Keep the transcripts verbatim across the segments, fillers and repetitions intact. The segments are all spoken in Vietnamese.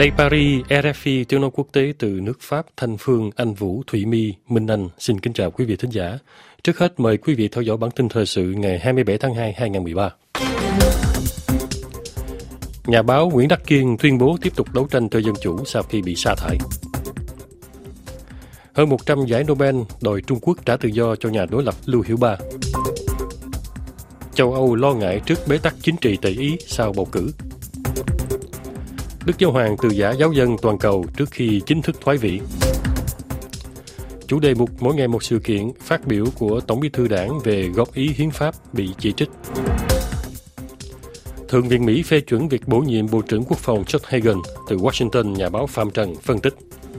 Đây Paris, rờ ép i tiếng nói quốc tế từ nước Pháp, Thanh Phương, Anh Vũ, Thụy My, Minh Anh xin kính chào quý vị thính giả. Trước hết mời quý vị theo dõi bản tin thời sự ngày hai mươi bảy tháng hai năm hai nghìn không trăm mười ba. Nhà báo Nguyễn Đắc Kiên tuyên bố tiếp tục đấu tranh cho dân chủ sau khi bị sa thải. Hơn một trăm giải Nobel đòi Trung Quốc trả tự do cho nhà đối lập Lưu Hiểu Ba. Châu Âu lo ngại trước bế tắc chính trị tại Ý sau bầu cử. Đức Giáo Hoàng từ giã giáo dân toàn cầu trước khi chính thức thoái vị. Chủ đề mục mỗi ngày một sự kiện, phát biểu của Tổng Bí thư Đảng về góp ý hiến pháp bị chỉ trích. Thượng viện Mỹ phê chuẩn việc bổ nhiệm Bộ trưởng Quốc phòng Chuck Hagan. Từ Washington, nhà báo Phạm Trần phân tích.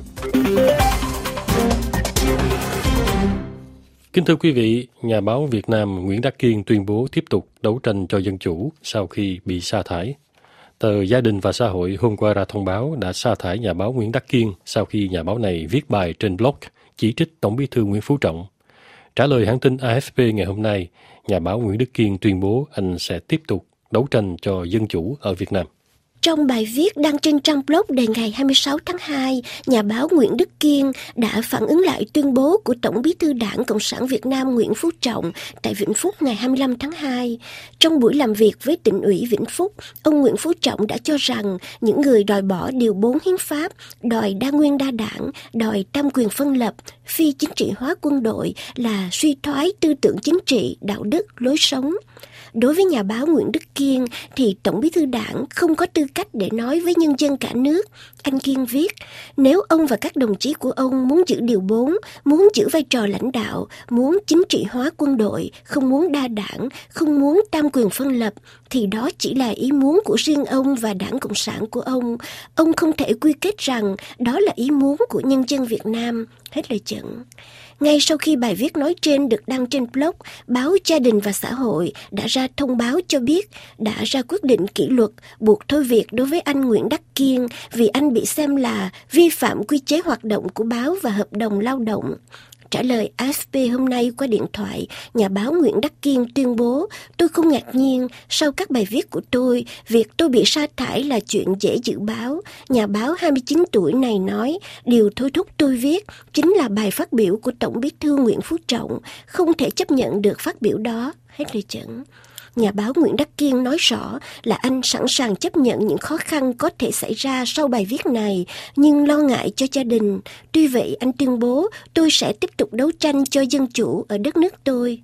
Kính thưa quý vị, nhà báo Việt Nam Nguyễn Đắc Kiên tuyên bố tiếp tục đấu tranh cho dân chủ sau khi bị sa thải. Tờ Gia đình và Xã hội hôm qua ra thông báo đã sa thải nhà báo Nguyễn Đắc Kiên sau khi nhà báo này viết bài trên blog chỉ trích Tổng Bí thư Nguyễn Phú Trọng. Trả lời hãng tin a ép pê ngày hôm nay, nhà báo Nguyễn Đức Kiên tuyên bố anh sẽ tiếp tục đấu tranh cho dân chủ ở Việt Nam. Trong bài viết đăng trên trang blog đề ngày hai mươi sáu tháng hai, nhà báo Nguyễn Đức Kiên đã phản ứng lại tuyên bố của Tổng Bí thư Đảng Cộng sản Việt Nam Nguyễn Phú Trọng tại Vĩnh Phúc ngày hai mươi lăm tháng hai. Trong buổi làm việc với tỉnh ủy Vĩnh Phúc, ông Nguyễn Phú Trọng đã cho rằng những người đòi bỏ điều bốn hiến pháp, đòi đa nguyên đa đảng, đòi tam quyền phân lập, phi chính trị hóa quân đội là suy thoái tư tưởng chính trị, đạo đức, lối sống. Đối với nhà báo Nguyễn Đức Kiên thì Tổng Bí thư Đảng không có tư cách để nói với nhân dân cả nước. Anh Kiên viết, nếu ông và các đồng chí của ông muốn giữ điều bốn, muốn giữ vai trò lãnh đạo, muốn chính trị hóa quân đội, không muốn đa đảng, không muốn tam quyền phân lập, thì đó chỉ là ý muốn của riêng ông và Đảng Cộng sản của ông. Ông không thể quy kết rằng đó là ý muốn của nhân dân Việt Nam. Hết lời chẩn. Ngay sau khi bài viết nói trên được đăng trên blog, báo Gia đình và Xã hội đã ra thông báo cho biết đã ra quyết định kỷ luật buộc thôi việc đối với anh Nguyễn Đắc Kiên vì anh bị xem là vi phạm quy chế hoạt động của báo và hợp đồng lao động. Trả lời a ép pê hôm nay qua điện thoại, nhà báo Nguyễn Đắc Kiên tuyên bố, tôi không ngạc nhiên, sau các bài viết của tôi, việc tôi bị sa thải là chuyện dễ dự báo. Nhà báo hai mươi chín tuổi này nói, điều thôi thúc tôi viết chính là bài phát biểu của Tổng Bí thư Nguyễn Phú Trọng, không thể chấp nhận được phát biểu đó. Hết lời chẩn. Nhà báo Nguyễn Đắc Kiên nói rõ là anh sẵn sàng chấp nhận những khó khăn có thể xảy ra sau bài viết này, nhưng lo ngại cho gia đình. Tuy vậy, anh tuyên bố tôi sẽ tiếp tục đấu tranh cho dân chủ ở đất nước tôi.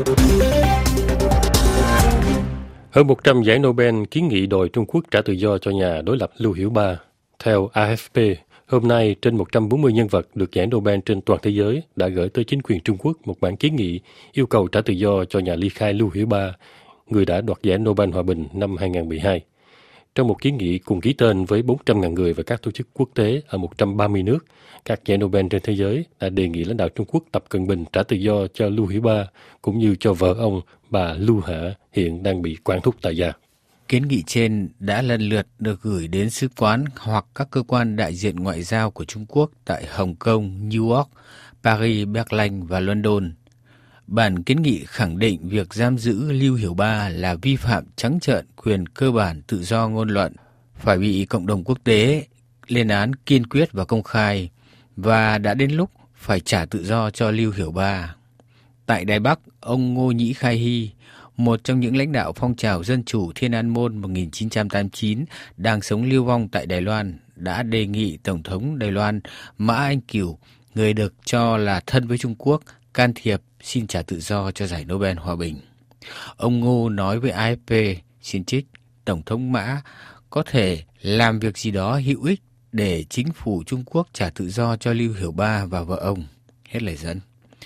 Hơn một trăm giải Nobel kiến nghị đòi Trung Quốc trả tự do cho nhà đối lập Lưu Hiểu Ba. Theo a ép pê, hôm nay trên một trăm bốn mươi nhân vật được giải Nobel trên toàn thế giới đã gửi tới chính quyền Trung Quốc một bản kiến nghị yêu cầu trả tự do cho nhà ly khai Lưu Hiểu Ba, người đã đoạt giải Nobel Hòa bình năm hai nghìn không trăm mười hai. Trong một kiến nghị cùng ký tên với bốn trăm nghìn người và các tổ chức quốc tế ở một trăm ba mươi nước, các giải Nobel trên thế giới đã đề nghị lãnh đạo Trung Quốc Tập Cận Bình trả tự do cho Lưu Hiểu Ba, cũng như cho vợ ông, bà Lưu Hạ, hiện đang bị quản thúc tại gia. Kiến nghị trên đã lần lượt được gửi đến sứ quán hoặc các cơ quan đại diện ngoại giao của Trung Quốc tại Hồng Kông, New York, Paris, Berlin và London. Bản kiến nghị khẳng định việc giam giữ Lưu Hiểu Ba là vi phạm trắng trợn quyền cơ bản tự do ngôn luận, phải bị cộng đồng quốc tế lên án kiên quyết và công khai, và đã đến lúc phải trả tự do cho Lưu Hiểu Ba. Tại Đài Bắc, ông Ngô Nhĩ Khai Hy, một trong những lãnh đạo phong trào Dân chủ Thiên An Môn một nghìn chín trăm tám mươi chín, đang sống lưu vong tại Đài Loan, đã đề nghị Tổng thống Đài Loan Mã Anh Cửu, người được cho là thân với Trung Quốc, can thiệp xin trả tự do cho giải Nobel Hòa bình. Ông Ngô nói với a ép pê, xin trích, Tổng thống Mã có thể làm việc gì đó hữu ích để chính phủ Trung Quốc trả tự do cho Lưu Hiểu Ba và vợ ông. Hết lời dẫn.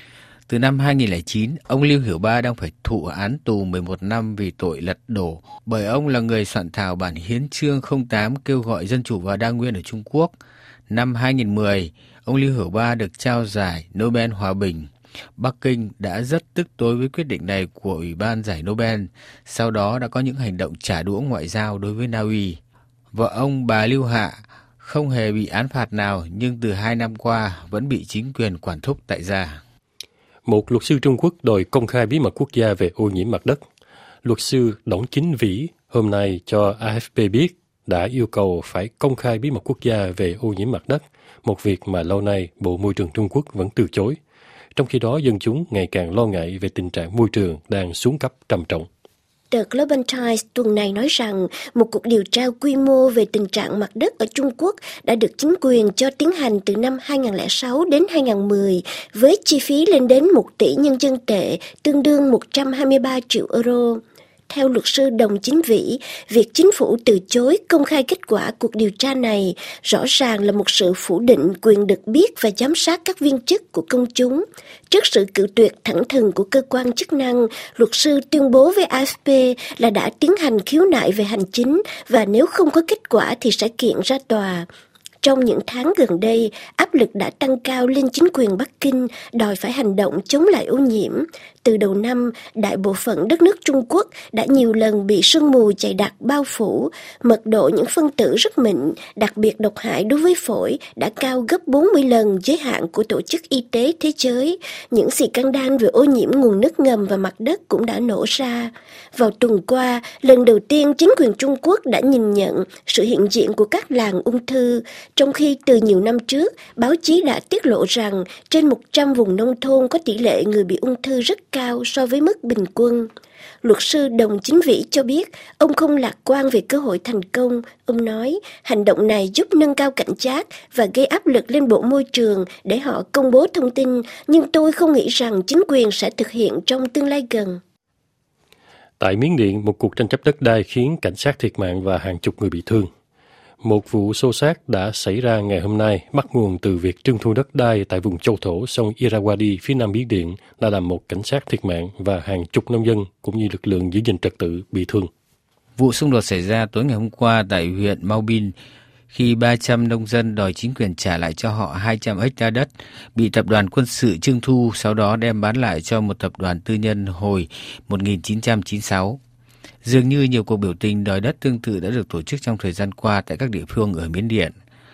Từ năm hai nghìn không trăm lẻ chín, ông Lưu Hiểu Ba đang phải thụ án tù mười một năm vì tội lật đổ, bởi ông là người soạn thảo bản hiến chương không tám kêu gọi dân chủ và đa nguyên ở Trung Quốc. Năm hai nghìn không trăm mười, ông Lưu Hiểu Ba được trao giải Nobel Hòa bình. Bắc Kinh đã rất tức tối với quyết định này của Ủy ban giải Nobel, sau đó đã có những hành động trả đũa ngoại giao đối với Na Uy. Vợ ông, bà Lưu Hạ, không hề bị án phạt nào nhưng từ hai năm qua vẫn bị chính quyền quản thúc tại gia. Một luật sư Trung Quốc đòi công khai bí mật quốc gia về ô nhiễm mặt đất. Luật sư Đổng Chính Vĩ hôm nay cho a ép pê biết đã yêu cầu phải công khai bí mật quốc gia về ô nhiễm mặt đất, một việc mà lâu nay Bộ Môi trường Trung Quốc vẫn từ chối. Trong khi đó, dân chúng ngày càng lo ngại về tình trạng môi trường đang xuống cấp trầm trọng. Tờ Global Times tuần này nói rằng một cuộc điều tra quy mô về tình trạng mặt đất ở Trung Quốc đã được chính quyền cho tiến hành từ năm hai không không sáu đến hai không một không với chi phí lên đến một tỷ nhân dân tệ, tương đương một trăm hai mươi ba triệu euro. Theo luật sư Đồng Chính Vĩ, việc chính phủ từ chối công khai kết quả cuộc điều tra này rõ ràng là một sự phủ định quyền được biết và giám sát các viên chức của công chúng. Trước sự cự tuyệt thẳng thừng của cơ quan chức năng, luật sư tuyên bố với a ép pê là đã tiến hành khiếu nại về hành chính và nếu không có kết quả thì sẽ kiện ra tòa. Trong những tháng gần đây, áp lực đã tăng cao lên chính quyền Bắc Kinh đòi phải hành động chống lại ô nhiễm. Từ đầu năm, đại bộ phận đất nước Trung Quốc đã nhiều lần bị sương mù dày đặc bao phủ, mật độ những phân tử rất mịn, đặc biệt độc hại đối với phổi, đã cao gấp bốn mươi lần giới hạn của Tổ chức Y tế Thế giới. Những scandal về ô nhiễm nguồn nước ngầm và mặt đất cũng đã nổ ra. Vào tuần qua, lần đầu tiên chính quyền Trung Quốc đã nhìn nhận sự hiện diện của các làng ung thư, trong khi từ nhiều năm trước, báo chí đã tiết lộ rằng trên một trăm vùng nông thôn có tỷ lệ người bị ung thư rất cao so với mức bình quân. Luật sư Đồng Chính Vĩ cho biết ông không lạc quan về cơ hội thành công. Ông nói hành động này giúp nâng cao cảnh giác và gây áp lực lên Bộ Môi trường để họ công bố thông tin, nhưng tôi không nghĩ rằng chính quyền sẽ thực hiện trong tương lai gần. Tại Miến Điện, một cuộc tranh chấp đất đai khiến cảnh sát thiệt mạng và hàng chục người bị thương. Một vụ xô xát đã xảy ra ngày hôm nay bắt nguồn từ việc trưng thu đất đai tại vùng châu thổ sông Irrawaddy phía nam Miến Điện đã làm một cảnh sát thiệt mạng và hàng chục nông dân cũng như lực lượng giữ gìn trật tự bị thương. Vụ xung đột xảy ra tối ngày hôm qua tại huyện Mau Bin khi ba trăm nông dân đòi chính quyền trả lại cho họ hai trăm ha đất bị tập đoàn quân sự trưng thu, sau đó đem bán lại cho một tập đoàn tư nhân hồi một nghìn chín trăm chín mươi sáu. Dường như nhiều cuộc biểu tình đòi đất tương tự đã được tổ chức trong thời gian qua tại các địa phương ở Miến Điện.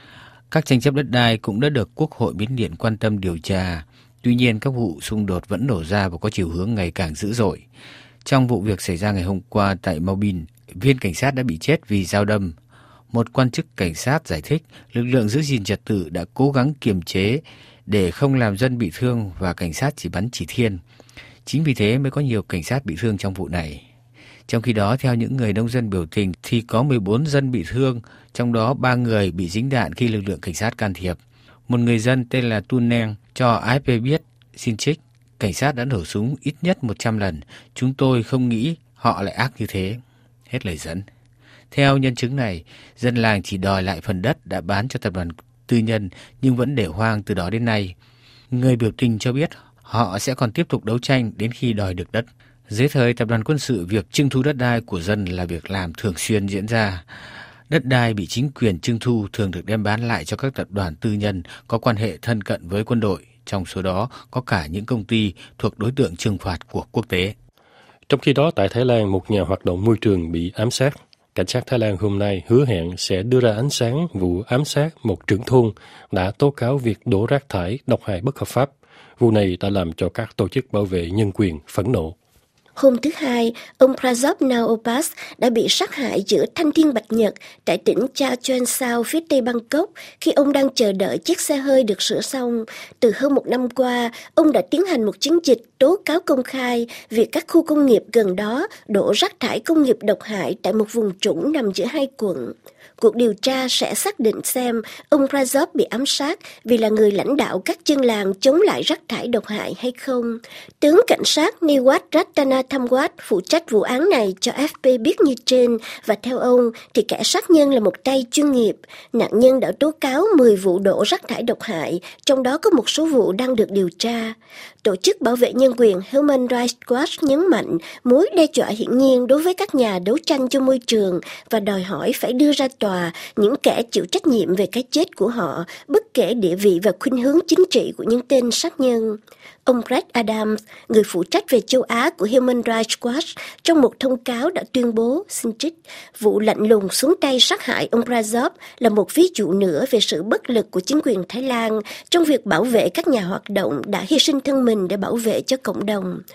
Các tranh chấp đất đai cũng đã được Quốc hội Miến Điện quan tâm điều tra. Tuy nhiên, các vụ xung đột vẫn nổ ra và có chiều hướng ngày càng dữ dội. Trong vụ việc xảy ra ngày hôm qua tại Mau Bin, viên cảnh sát đã bị chết vì dao đâm. Một quan chức cảnh sát giải thích lực lượng giữ gìn trật tự đã cố gắng kiềm chế để không làm dân bị thương và cảnh sát chỉ bắn chỉ thiên. Chính vì thế mới có nhiều cảnh sát bị thương trong vụ này. Trong khi đó, theo những người nông dân biểu tình thì có mười bốn dân bị thương, trong đó ba người bị dính đạn khi lực lượng cảnh sát can thiệp. Một người dân tên là Tu Neng cho a ép pê biết, xin trích, cảnh sát đã nổ súng ít nhất một trăm lần. Chúng tôi không nghĩ họ lại ác như thế. Hết lời dẫn. Theo nhân chứng này, dân làng chỉ đòi lại phần đất đã bán cho tập đoàn tư nhân nhưng vẫn để hoang từ đó đến nay. Người biểu tình cho biết họ sẽ còn tiếp tục đấu tranh đến khi đòi được đất. Dưới thời tập đoàn quân sự, việc trưng thu đất đai của dân là việc làm thường xuyên diễn ra. Đất đai bị chính quyền trưng thu thường được đem bán lại cho các tập đoàn tư nhân có quan hệ thân cận với quân đội. Trong số đó có cả những công ty thuộc đối tượng trừng phạt của quốc tế. Trong khi đó, tại Thái Lan, một nhà hoạt động môi trường bị ám sát. Cảnh sát Thái Lan hôm nay hứa hẹn sẽ đưa ra ánh sáng vụ ám sát một trưởng thôn đã tố cáo việc đổ rác thải độc hại bất hợp pháp. Vụ này đã làm cho các tổ chức bảo vệ nhân quyền phẫn nộ. Hôm thứ Hai, ông Prajop Naopas đã bị sát hại giữa thanh thiên bạch nhật tại tỉnh Cha Choen Sao phía tây Bangkok khi ông đang chờ đợi chiếc xe hơi được sửa xong. Từ hơn một năm qua, ông đã tiến hành một chiến dịch tố cáo công khai việc các khu công nghiệp gần đó đổ rác thải công nghiệp độc hại tại một vùng trũng nằm giữa hai quận. Cuộc điều tra sẽ xác định xem ông Prajop bị ám sát vì là người lãnh đạo các dân làng chống lại rác thải độc hại hay không. Tướng cảnh sát Niwat Rattanathamwat phụ trách vụ án này cho a ép pê biết như trên, và theo ông thì kẻ sát nhân là một tay chuyên nghiệp. Nạn nhân đã tố cáo mười vụ đổ rác thải độc hại, trong đó có một số vụ đang được điều tra. Tổ chức bảo vệ nhân quyền Human Rights Watch nhấn mạnh mối đe dọa hiển nhiên đối với các nhà đấu tranh cho môi trường và đòi hỏi phải đưa ra tòa những kẻ chịu trách nhiệm về cái chết của họ, bất kể địa vị và khuynh hướng chính trị của những tên sát nhân. Ông Brett Adams, người phụ trách về châu Á của Human Rights Watch, trong một thông cáo đã tuyên bố, xin trích, vụ lạnh lùng xuống tay sát hại ông Prajop là một ví dụ nữa về sự bất lực của chính quyền Thái Lan trong việc bảo vệ các nhà hoạt động đã hy sinh thân mình để bảo vệ cho cộng đồng.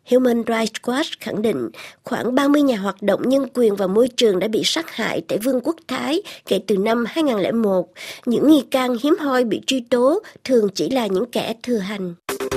Human Rights Watch khẳng định khoảng ba mươi nhà hoạt động nhân quyền và môi trường đã bị sát hại tại Vương quốc Thái kể từ năm hai không không một. Những nghi can hiếm hoi bị truy tố thường chỉ là những kẻ thừa hành.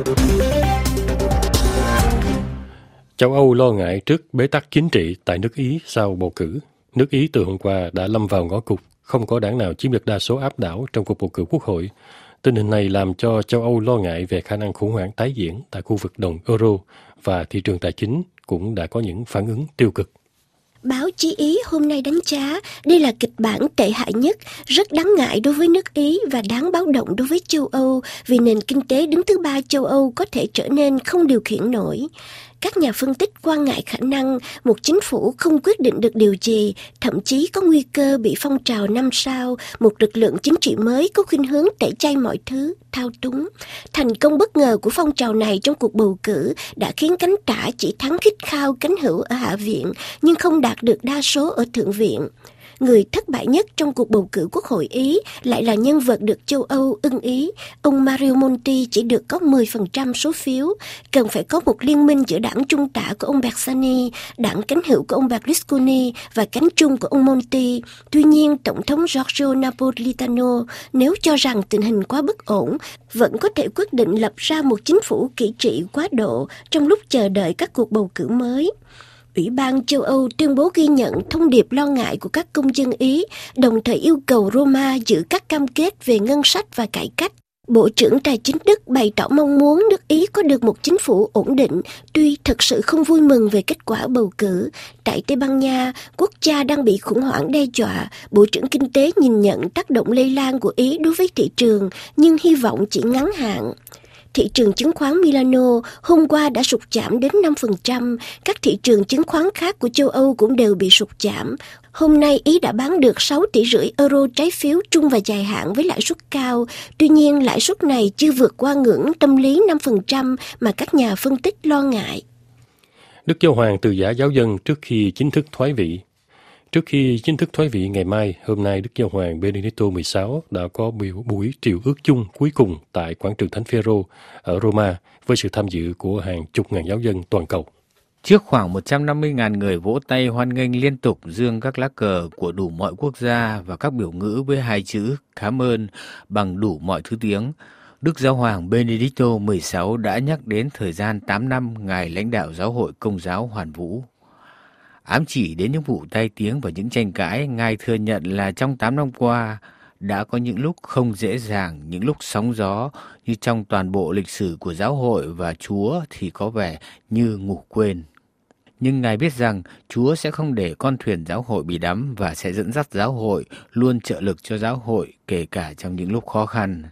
Châu Âu lo ngại trước bế tắc chính trị tại nước Ý sau bầu cử. Nước Ý từ hôm qua đã lâm vào ngõ cụt, không có đảng nào chiếm được đa số áp đảo trong cuộc bầu cử quốc hội. Tình hình này làm cho châu Âu lo ngại về khả năng khủng hoảng tái diễn tại khu vực đồng euro và thị trường tài chính cũng đã có những phản ứng tiêu cực. Báo chí Ý hôm nay đánh giá đây là kịch bản tệ hại nhất, rất đáng ngại đối với nước Ý và đáng báo động đối với châu Âu vì nền kinh tế đứng thứ ba châu Âu có thể trở nên không điều khiển nổi. Các nhà phân tích quan ngại khả năng một chính phủ không quyết định được điều gì, thậm chí có nguy cơ bị phong trào năm sao, một lực lượng chính trị mới có khuynh hướng tẩy chay mọi thứ, thao túng. Thành công bất ngờ của phong trào này trong cuộc bầu cử đã khiến cánh tả chỉ thắng khít khao cánh hữu ở Hạ viện, nhưng không đạt được đa số ở Thượng viện. Người thất bại nhất trong cuộc bầu cử quốc hội Ý lại là nhân vật được châu Âu ưng ý. Ông Mario Monti chỉ được có mười phần trăm số phiếu. Cần phải có một liên minh giữa đảng trung tả của ông Bersani, đảng cánh hữu của ông Berlusconi và cánh trung của ông Monti. Tuy nhiên, Tổng thống Giorgio Napolitano nếu cho rằng tình hình quá bất ổn, vẫn có thể quyết định lập ra một chính phủ kỹ trị quá độ trong lúc chờ đợi các cuộc bầu cử mới. Ủy ban châu Âu tuyên bố ghi nhận thông điệp lo ngại của các công dân Ý, đồng thời yêu cầu Roma giữ các cam kết về ngân sách và cải cách. Bộ trưởng Tài chính Đức bày tỏ mong muốn nước Ý có được một chính phủ ổn định, tuy thực sự không vui mừng về kết quả bầu cử. Tại Tây Ban Nha, quốc gia đang bị khủng hoảng đe dọa, Bộ trưởng Kinh tế nhìn nhận tác động lây lan của Ý đối với thị trường, nhưng hy vọng chỉ ngắn hạn. Thị trường chứng khoán Milano hôm qua đã sụt giảm đến năm phần trăm, các thị trường chứng khoán khác của châu Âu cũng đều bị sụt giảm. Hôm nay Ý đã bán được sáu tỷ rưỡi euro trái phiếu trung và dài hạn với lãi suất cao, tuy nhiên lãi suất này chưa vượt qua ngưỡng tâm lý năm phần trăm mà các nhà phân tích lo ngại. Đức Giáo Hoàng từ giã giáo dân trước khi chính thức thoái vị. Trước khi chính thức thoái vị ngày mai, hôm nay Đức Giáo Hoàng Benedicto mười sáu đã có buổi triều ước chung cuối cùng tại quảng trường Thánh Phêrô ở Roma với sự tham dự của hàng chục ngàn giáo dân toàn cầu. Trước khoảng một trăm năm mươi nghìn người vỗ tay hoan nghênh liên tục dương các lá cờ của đủ mọi quốc gia và các biểu ngữ với hai chữ cảm ơn bằng đủ mọi thứ tiếng, Đức Giáo Hoàng Benedicto mười sáu đã nhắc đến thời gian tám năm Ngài lãnh đạo giáo hội Công giáo hoàn vũ. Ám chỉ đến những vụ tai tiếng và những tranh cãi, Ngài thừa nhận là trong tám năm qua đã có những lúc không dễ dàng, những lúc sóng gió như trong toàn bộ lịch sử của giáo hội và Chúa thì có vẻ như ngủ quên. Nhưng Ngài biết rằng Chúa sẽ không để con thuyền giáo hội bị đắm và sẽ dẫn dắt giáo hội, luôn trợ lực cho giáo hội kể cả trong những lúc khó khăn.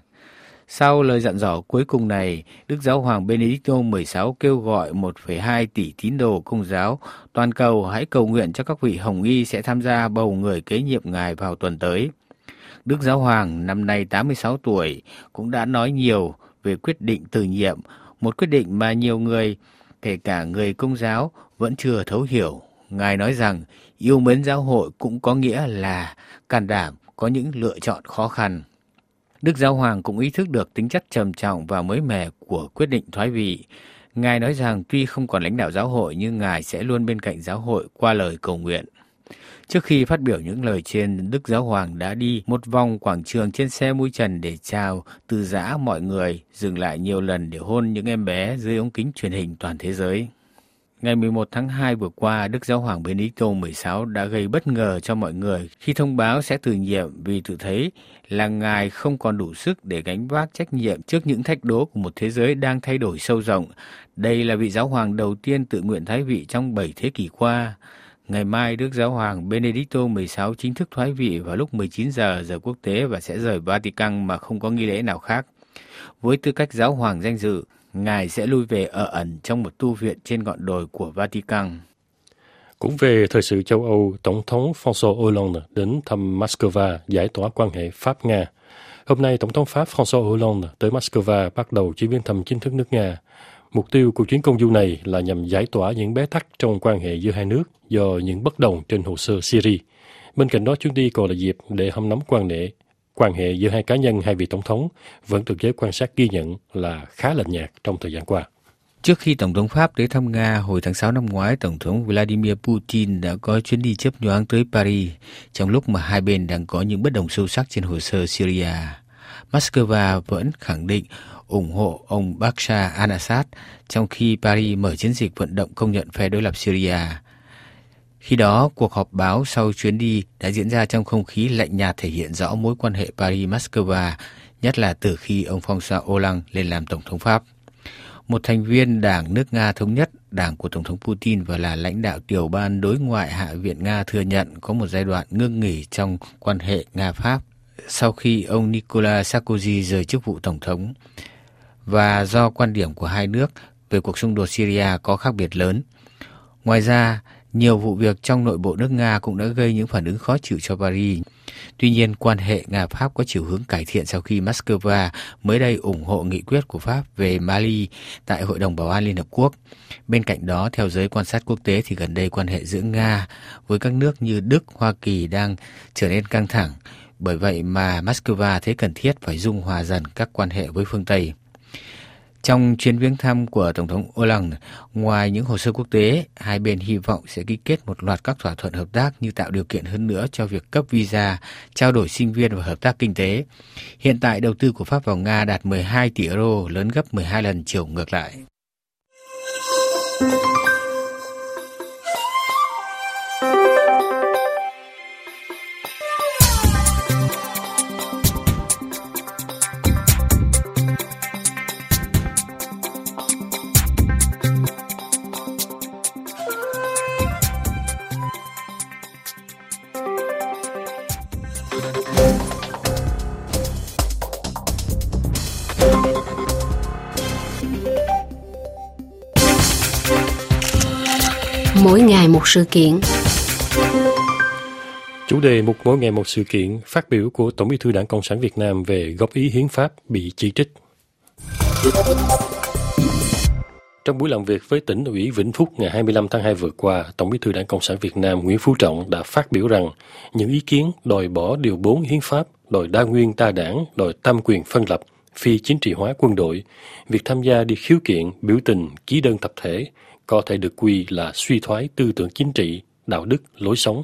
Sau lời dặn dò cuối cùng này, Đức Giáo Hoàng Benedicto mười sáu kêu gọi một phẩy hai tỷ tín đồ Công giáo toàn cầu hãy cầu nguyện cho các vị hồng y sẽ tham gia bầu người kế nhiệm Ngài vào tuần tới. Đức Giáo Hoàng năm nay tám mươi sáu tuổi cũng đã nói nhiều về quyết định từ nhiệm, một quyết định mà nhiều người, kể cả người Công giáo, vẫn chưa thấu hiểu. Ngài nói rằng yêu mến giáo hội cũng có nghĩa là can đảm có những lựa chọn khó khăn. Đức Giáo Hoàng cũng ý thức được tính chất trầm trọng và mới mẻ của quyết định thoái vị. Ngài nói rằng tuy không còn lãnh đạo giáo hội nhưng Ngài sẽ luôn bên cạnh giáo hội qua lời cầu nguyện. Trước khi phát biểu những lời trên, Đức Giáo Hoàng đã đi một vòng quảng trường trên xe mui trần để chào từ giã mọi người, dừng lại nhiều lần để hôn những em bé dưới ống kính truyền hình toàn thế giới. Ngày mười một tháng hai vừa qua, Đức Giáo Hoàng Benedicto mười sáu đã gây bất ngờ cho mọi người khi thông báo sẽ từ nhiệm vì tự thấy là Ngài không còn đủ sức để gánh vác trách nhiệm trước những thách đố của một thế giới đang thay đổi sâu rộng. Đây là vị Giáo Hoàng đầu tiên tự nguyện thoái vị trong bảy thế kỷ qua. Ngày mai, Đức Giáo Hoàng Benedicto mười sáu chính thức thoái vị vào lúc mười chín giờ giờ quốc tế và sẽ rời Vatican mà không có nghi lễ nào khác. Với tư cách Giáo Hoàng danh dự, Ngài sẽ lui về ở ẩn trong một tu viện trên ngọn đồi của Vatican. Cũng về thời sự châu Âu, Tổng thống François Hollande đến thăm Moscow giải tỏa quan hệ Pháp-Nga. Hôm nay, Tổng thống Pháp François Hollande tới Moscow bắt đầu chuyến viếng thăm chính thức nước Nga. Mục tiêu của chuyến công du này là nhằm giải tỏa những bế tắc trong quan hệ giữa hai nước do những bất đồng trên hồ sơ Syria. Bên cạnh đó, chuyến đi còn là dịp để hâm nóng quan hệ Quan hệ giữa hai cá nhân hai vị tổng thống vẫn được giới quan sát ghi nhận là khá lạnh nhạt trong thời gian qua. Trước khi Tổng thống Pháp tới thăm Nga hồi tháng sáu năm ngoái, Tổng thống Vladimir Putin đã có chuyến đi chớp nhoáng tới Paris trong lúc mà hai bên đang có những bất đồng sâu sắc trên hồ sơ Syria. Moscow vẫn khẳng định ủng hộ ông Bashar al-Assad, trong khi Paris mở chiến dịch vận động công nhận phe đối lập Syria. Khi đó, cuộc họp báo sau chuyến đi đã diễn ra trong không khí lạnh nhạt, thể hiện rõ mối quan hệ Paris-Moscow, nhất là từ khi ông François Hollande lên làm Tổng thống Pháp. Một thành viên Đảng nước Nga Thống nhất, đảng của Tổng thống Putin và là lãnh đạo tiểu ban đối ngoại Hạ viện Nga thừa nhận có một giai đoạn ngưng nghỉ trong quan hệ Nga-Pháp sau khi ông Nicolas Sarkozy rời chức vụ Tổng thống, và do quan điểm của hai nước về cuộc xung đột Syria có khác biệt lớn. Ngoài ra, nhiều vụ việc trong nội bộ nước Nga cũng đã gây những phản ứng khó chịu cho Paris. Tuy nhiên, quan hệ Nga-Pháp có chiều hướng cải thiện sau khi Moscow mới đây ủng hộ nghị quyết của Pháp về Mali tại Hội đồng Bảo an Liên Hợp Quốc. Bên cạnh đó, theo giới quan sát quốc tế thì gần đây quan hệ giữa Nga với các nước như Đức, Hoa Kỳ đang trở nên căng thẳng. Bởi vậy mà Moscow thấy cần thiết phải dung hòa dần các quan hệ với phương Tây. Trong chuyến viếng thăm của Tổng thống Hollande, ngoài những hồ sơ quốc tế, hai bên hy vọng sẽ ký kết một loạt các thỏa thuận hợp tác như tạo điều kiện hơn nữa cho việc cấp visa, trao đổi sinh viên và hợp tác kinh tế. Hiện tại, đầu tư của Pháp vào Nga đạt mười hai tỷ euro, lớn gấp mười hai lần chiều ngược lại. Mỗi ngày một sự kiện. Chủ đề Mục Mỗi ngày một sự kiện, phát biểu của Tổng Bí thư Đảng Cộng sản Việt Nam về góp ý hiến pháp bị chỉ trích. Trong buổi làm việc với tỉnh ủy Vĩnh Phúc ngày hai mươi lăm tháng hai vừa qua, Tổng Bí thư Đảng Cộng sản Việt Nam Nguyễn Phú Trọng đã phát biểu rằng những ý kiến đòi bỏ điều bốn hiến pháp, đòi đa nguyên đa đảng, đòi tam quyền phân lập, phi chính trị hóa quân đội, việc tham gia đi khiếu kiện, biểu tình, ký đơn tập thể có thể được quy là suy thoái tư tưởng chính trị, đạo đức, lối sống.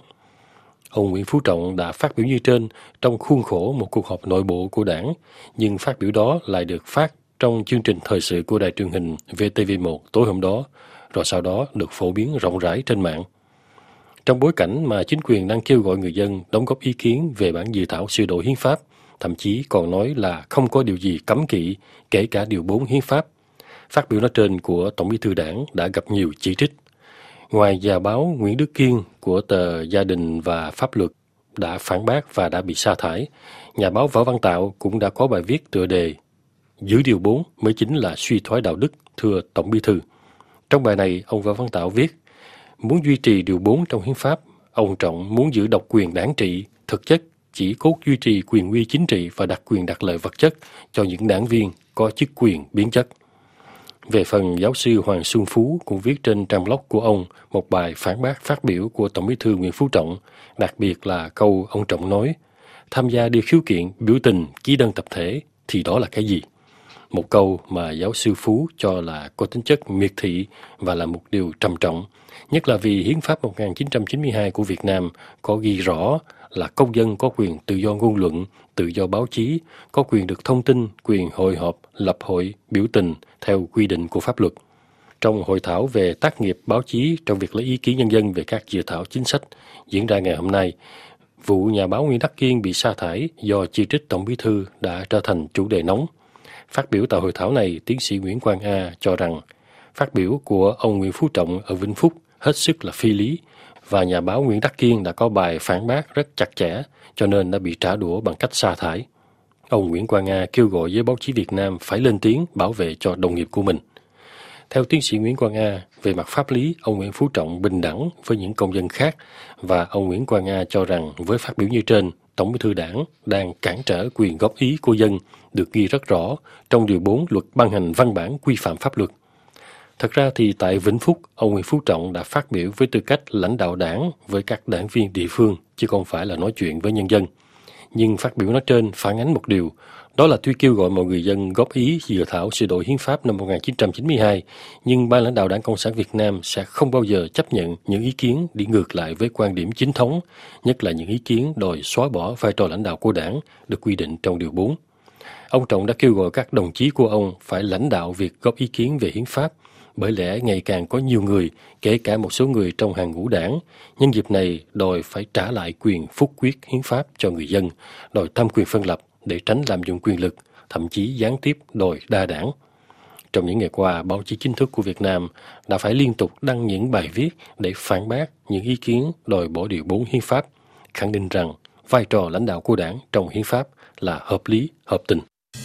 Ông Nguyễn Phú Trọng đã phát biểu như trên trong khuôn khổ một cuộc họp nội bộ của đảng, nhưng phát biểu đó lại được phát trong chương trình thời sự của đài truyền hình vê tê vê một tối hôm đó, rồi sau đó được phổ biến rộng rãi trên mạng. Trong bối cảnh mà chính quyền đang kêu gọi người dân đóng góp ý kiến về bản dự thảo sửa đổi hiến pháp, thậm chí còn nói là không có điều gì cấm kỵ, kể cả điều bốn hiến pháp, phát biểu nói trên của Tổng Bí thư Đảng đã gặp nhiều chỉ trích. Ngoài nhà báo Nguyễn Đức Kiên của tờ Gia đình và Pháp luật đã phản bác và đã bị sa thải, nhà báo Võ Văn Tạo cũng đã có bài viết tựa đề "Giữ điều bốn mới chính là suy thoái đạo đức, thưa Tổng Bí thư". Trong bài này, ông Võ Văn Tạo viết: muốn duy trì điều bốn trong hiến pháp, ông Trọng muốn giữ độc quyền đảng trị, thực chất chỉ cốt duy trì quyền uy chính trị và đặc quyền đặc lợi vật chất cho những đảng viên có chức quyền biến chất. Về phần, giáo sư Hoàng Xuân Phú cũng viết trên trang blog của ông một bài phản bác phát biểu của Tổng Bí thư Nguyễn Phú Trọng, đặc biệt là câu ông Trọng nói: tham gia đi khiếu kiện, biểu tình, ký đơn tập thể thì đó là cái gì? Một câu mà giáo sư Phú cho là có tính chất miệt thị và là một điều trầm trọng, nhất là vì Hiến pháp một nghìn chín trăm chín mươi hai của Việt Nam có ghi rõ là công dân có quyền tự do ngôn luận, tự do báo chí, có quyền được thông tin, quyền hội họp, lập hội, biểu tình theo quy định của pháp luật. Trong hội thảo về tác nghiệp báo chí trong việc lấy ý kiến nhân dân về các dự thảo chính sách diễn ra ngày hôm nay, vụ nhà báo Nguyễn Đắc Kiên bị sa thải do chỉ trích Tổng Bí thư đã trở thành chủ đề nóng. Phát biểu tại hội thảo này, tiến sĩ Nguyễn Quang A cho rằng phát biểu của ông Nguyễn Phú Trọng ở Vĩnh Phúc hết sức là phi lý, và nhà báo Nguyễn Đắc Kiên đã có bài phản bác rất chặt chẽ, cho nên đã bị trả đũa bằng cách sa thải. Ông Nguyễn Quang A kêu gọi giới báo chí Việt Nam phải lên tiếng bảo vệ cho đồng nghiệp của mình. Theo tiến sĩ Nguyễn Quang A, về mặt pháp lý, ông Nguyễn Phú Trọng bình đẳng với những công dân khác, và ông Nguyễn Quang A cho rằng với phát biểu như trên, Tổng Bí thư Đảng đang cản trở quyền góp ý của dân được ghi rất rõ trong điều bốn luật ban hành văn bản quy phạm pháp luật. Thật ra thì tại Vĩnh Phúc, ông Nguyễn Phú Trọng đã phát biểu với tư cách lãnh đạo đảng với các đảng viên địa phương, chứ không phải là nói chuyện với nhân dân. Nhưng phát biểu nói trên phản ánh một điều, đó là tuy kêu gọi mọi người dân góp ý dự thảo sửa đổi hiến pháp năm một nghìn chín trăm chín mươi hai, nhưng ban lãnh đạo Đảng Cộng sản Việt Nam sẽ không bao giờ chấp nhận những ý kiến đi ngược lại với quan điểm chính thống, nhất là những ý kiến đòi xóa bỏ vai trò lãnh đạo của Đảng được quy định trong Điều bốn. Ông Trọng đã kêu gọi các đồng chí của ông phải lãnh đạo việc góp ý kiến về hiến pháp, bởi lẽ ngày càng có nhiều người, kể cả một số người trong hàng ngũ Đảng, nhân dịp này đòi phải trả lại quyền phúc quyết hiến pháp cho người dân, đòi tham quyền phân lập để tránh lạm dụng quyền lực, thậm chí gián tiếp đòi đa đảng. Trong những ngày qua, báo chí chính thức của Việt Nam đã phải liên tục đăng những bài viết để phản bác những ý kiến đòi bỏ Điều bốn hiến pháp, khẳng định rằng vai trò lãnh đạo của Đảng trong hiến pháp là hợp lý, hợp tình.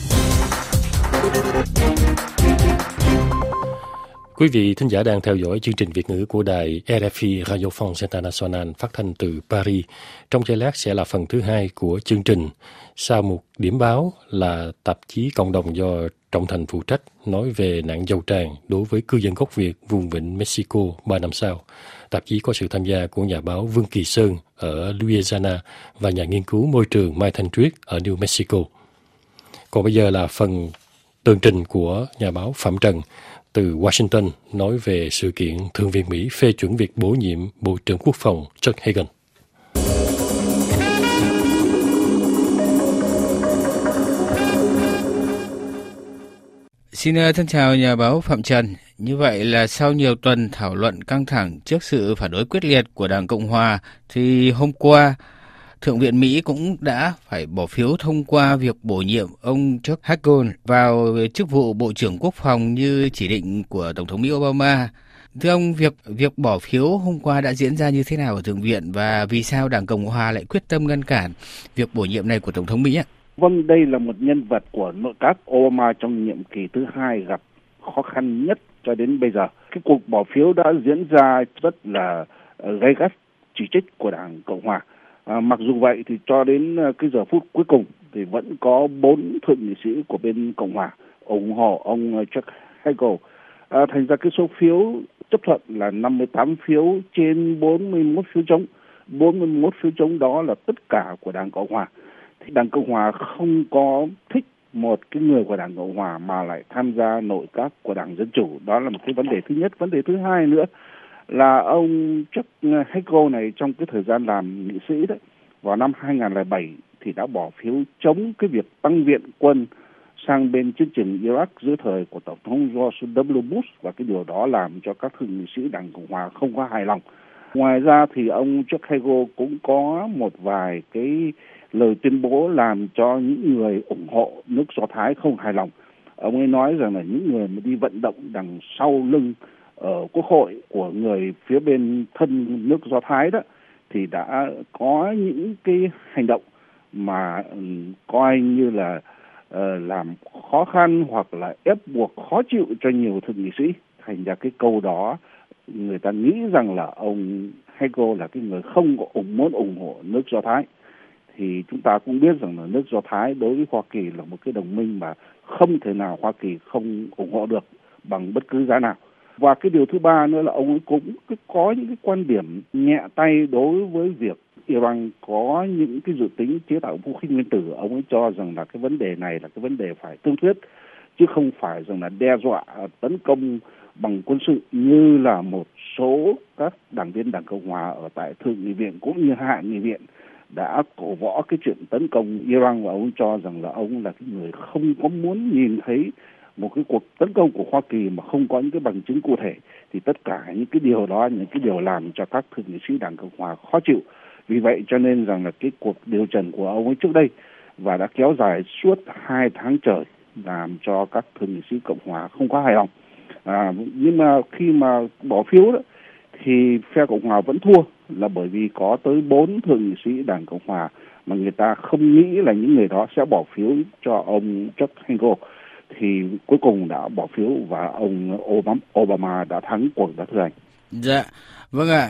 Quý vị thính giả đang theo dõi chương trình Việt ngữ của đài rờ ép i Radio France International phát thanh từ Paris. Trong giây lát sẽ là phần thứ hai của chương trình. Sau một điểm báo là tạp chí Cộng đồng do Trọng Thành phụ trách nói về nạn dầu tràn đối với cư dân gốc Việt vùng vịnh Mexico ba năm sau. Tạp chí có sự tham gia của nhà báo Vương Kỳ Sơn ở Louisiana và nhà nghiên cứu môi trường Mai Thanh Triết ở New Mexico. Còn bây giờ là phần tường trình của nhà báo Phạm Trần từ Washington nói về sự kiện Thượng viện Mỹ phê chuẩn việc bổ nhiệm Bộ trưởng Quốc phòng Chuck Hagan. Xin thân chào nhà báo Phạm Trần. Như vậy là sau nhiều tuần thảo luận căng thẳng trước sự phản đối quyết liệt của Đảng Cộng Hòa, thì hôm qua Thượng viện Mỹ cũng đã phải bỏ phiếu thông qua việc bổ nhiệm ông Chuck Hagel vào chức vụ Bộ trưởng Quốc phòng như chỉ định của Tổng thống Mỹ Obama. Thưa ông, việc việc bỏ phiếu hôm qua đã diễn ra như thế nào ở Thượng viện và vì sao Đảng Cộng Hòa lại quyết tâm ngăn cản việc bổ nhiệm này của Tổng thống Mỹ ạ? Vâng, đây là một nhân vật của nội các Obama trong nhiệm kỳ thứ hai gặp khó khăn nhất cho đến bây giờ. Cái cuộc bỏ phiếu đã diễn ra rất là gay gắt chỉ trích của Đảng Cộng Hòa. À, mặc dù vậy thì cho đến cái giờ phút cuối cùng thì vẫn có bốn thượng nghị sĩ của bên Cộng Hòa ủng hộ ông Chuck Hagel. À, thành ra cái số phiếu chấp thuận là năm mươi tám phiếu trên bốn mươi mốt phiếu chống. bốn mươi mốt phiếu chống đó là tất cả của Đảng Cộng Hòa. Thì Đảng Cộng Hòa không có thích một cái người của Đảng Cộng Hòa mà lại tham gia nội các của Đảng Dân Chủ. Đó là một cái vấn đề thứ nhất. Vấn đề thứ hai nữa là ông Chuck Hagel này trong cái thời gian làm nghị sĩ đấy, vào năm hai nghìn không trăm lẻ bảy thì đã bỏ phiếu chống cái việc tăng viện quân sang bên chiến trường Iraq dưới thời của Tổng thống George W. Bush, và cái điều đó làm cho các thượng nghị sĩ Đảng Cộng Hòa không có hài lòng. Ngoài ra thì ông Chuck Hagel cũng có một vài cái lời tuyên bố làm cho những người ủng hộ nước Do Thái không hài lòng. Ông ấy nói rằng là những người mà đi vận động đằng sau lưng ở Quốc hội của người phía bên thân nước Do Thái đó thì đã có những cái hành động mà um, coi như là uh, làm khó khăn hoặc là ép buộc khó chịu cho nhiều thượng nghị sĩ. Thành ra cái câu đó người ta nghĩ rằng là ông Hagel là cái người không có ủng muốn ủng hộ nước Do Thái. Thì chúng ta cũng biết rằng là nước Do Thái đối với Hoa Kỳ là một cái đồng minh mà không thể nào Hoa Kỳ không ủng hộ được bằng bất cứ giá nào. Và cái điều thứ ba nữa là ông ấy cũng có những cái quan điểm nhẹ tay đối với việc Iran có những cái dự tính chế tạo vũ khí nguyên tử. Ông ấy cho rằng là cái vấn đề này là cái vấn đề phải thương thuyết, chứ không phải rằng là đe dọa tấn công bằng quân sự như là một số các đảng viên Đảng Cộng Hòa ở tại Thượng nghị viện cũng như Hạ nghị viện đã cổ võ cái chuyện tấn công Iran. Và ông cho rằng là ông là cái người không có muốn nhìn thấy một cái cuộc tấn công của Hoa Kỳ mà không có những cái bằng chứng cụ thể. Thì tất cả những cái điều đó, những cái điều làm cho các thượng nghị sĩ Đảng Cộng Hòa khó chịu. Vì vậy cho nên rằng là cái cuộc điều trần của ông ấy trước đây và đã kéo dài suốt hai tháng trời làm cho các thượng nghị sĩ Cộng Hòa không có hài lòng. À, nhưng mà khi mà bỏ phiếu đó thì phe Cộng Hòa vẫn thua, là bởi vì có tới bốn thượng nghị sĩ Đảng Cộng Hòa mà người ta không nghĩ là những người đó sẽ bỏ phiếu cho ông Chuck Hagel. Thì cuối cùng đã bỏ phiếu và ông Obama đã thắng cuộc đó, thưa anh. Dạ, vâng ạ.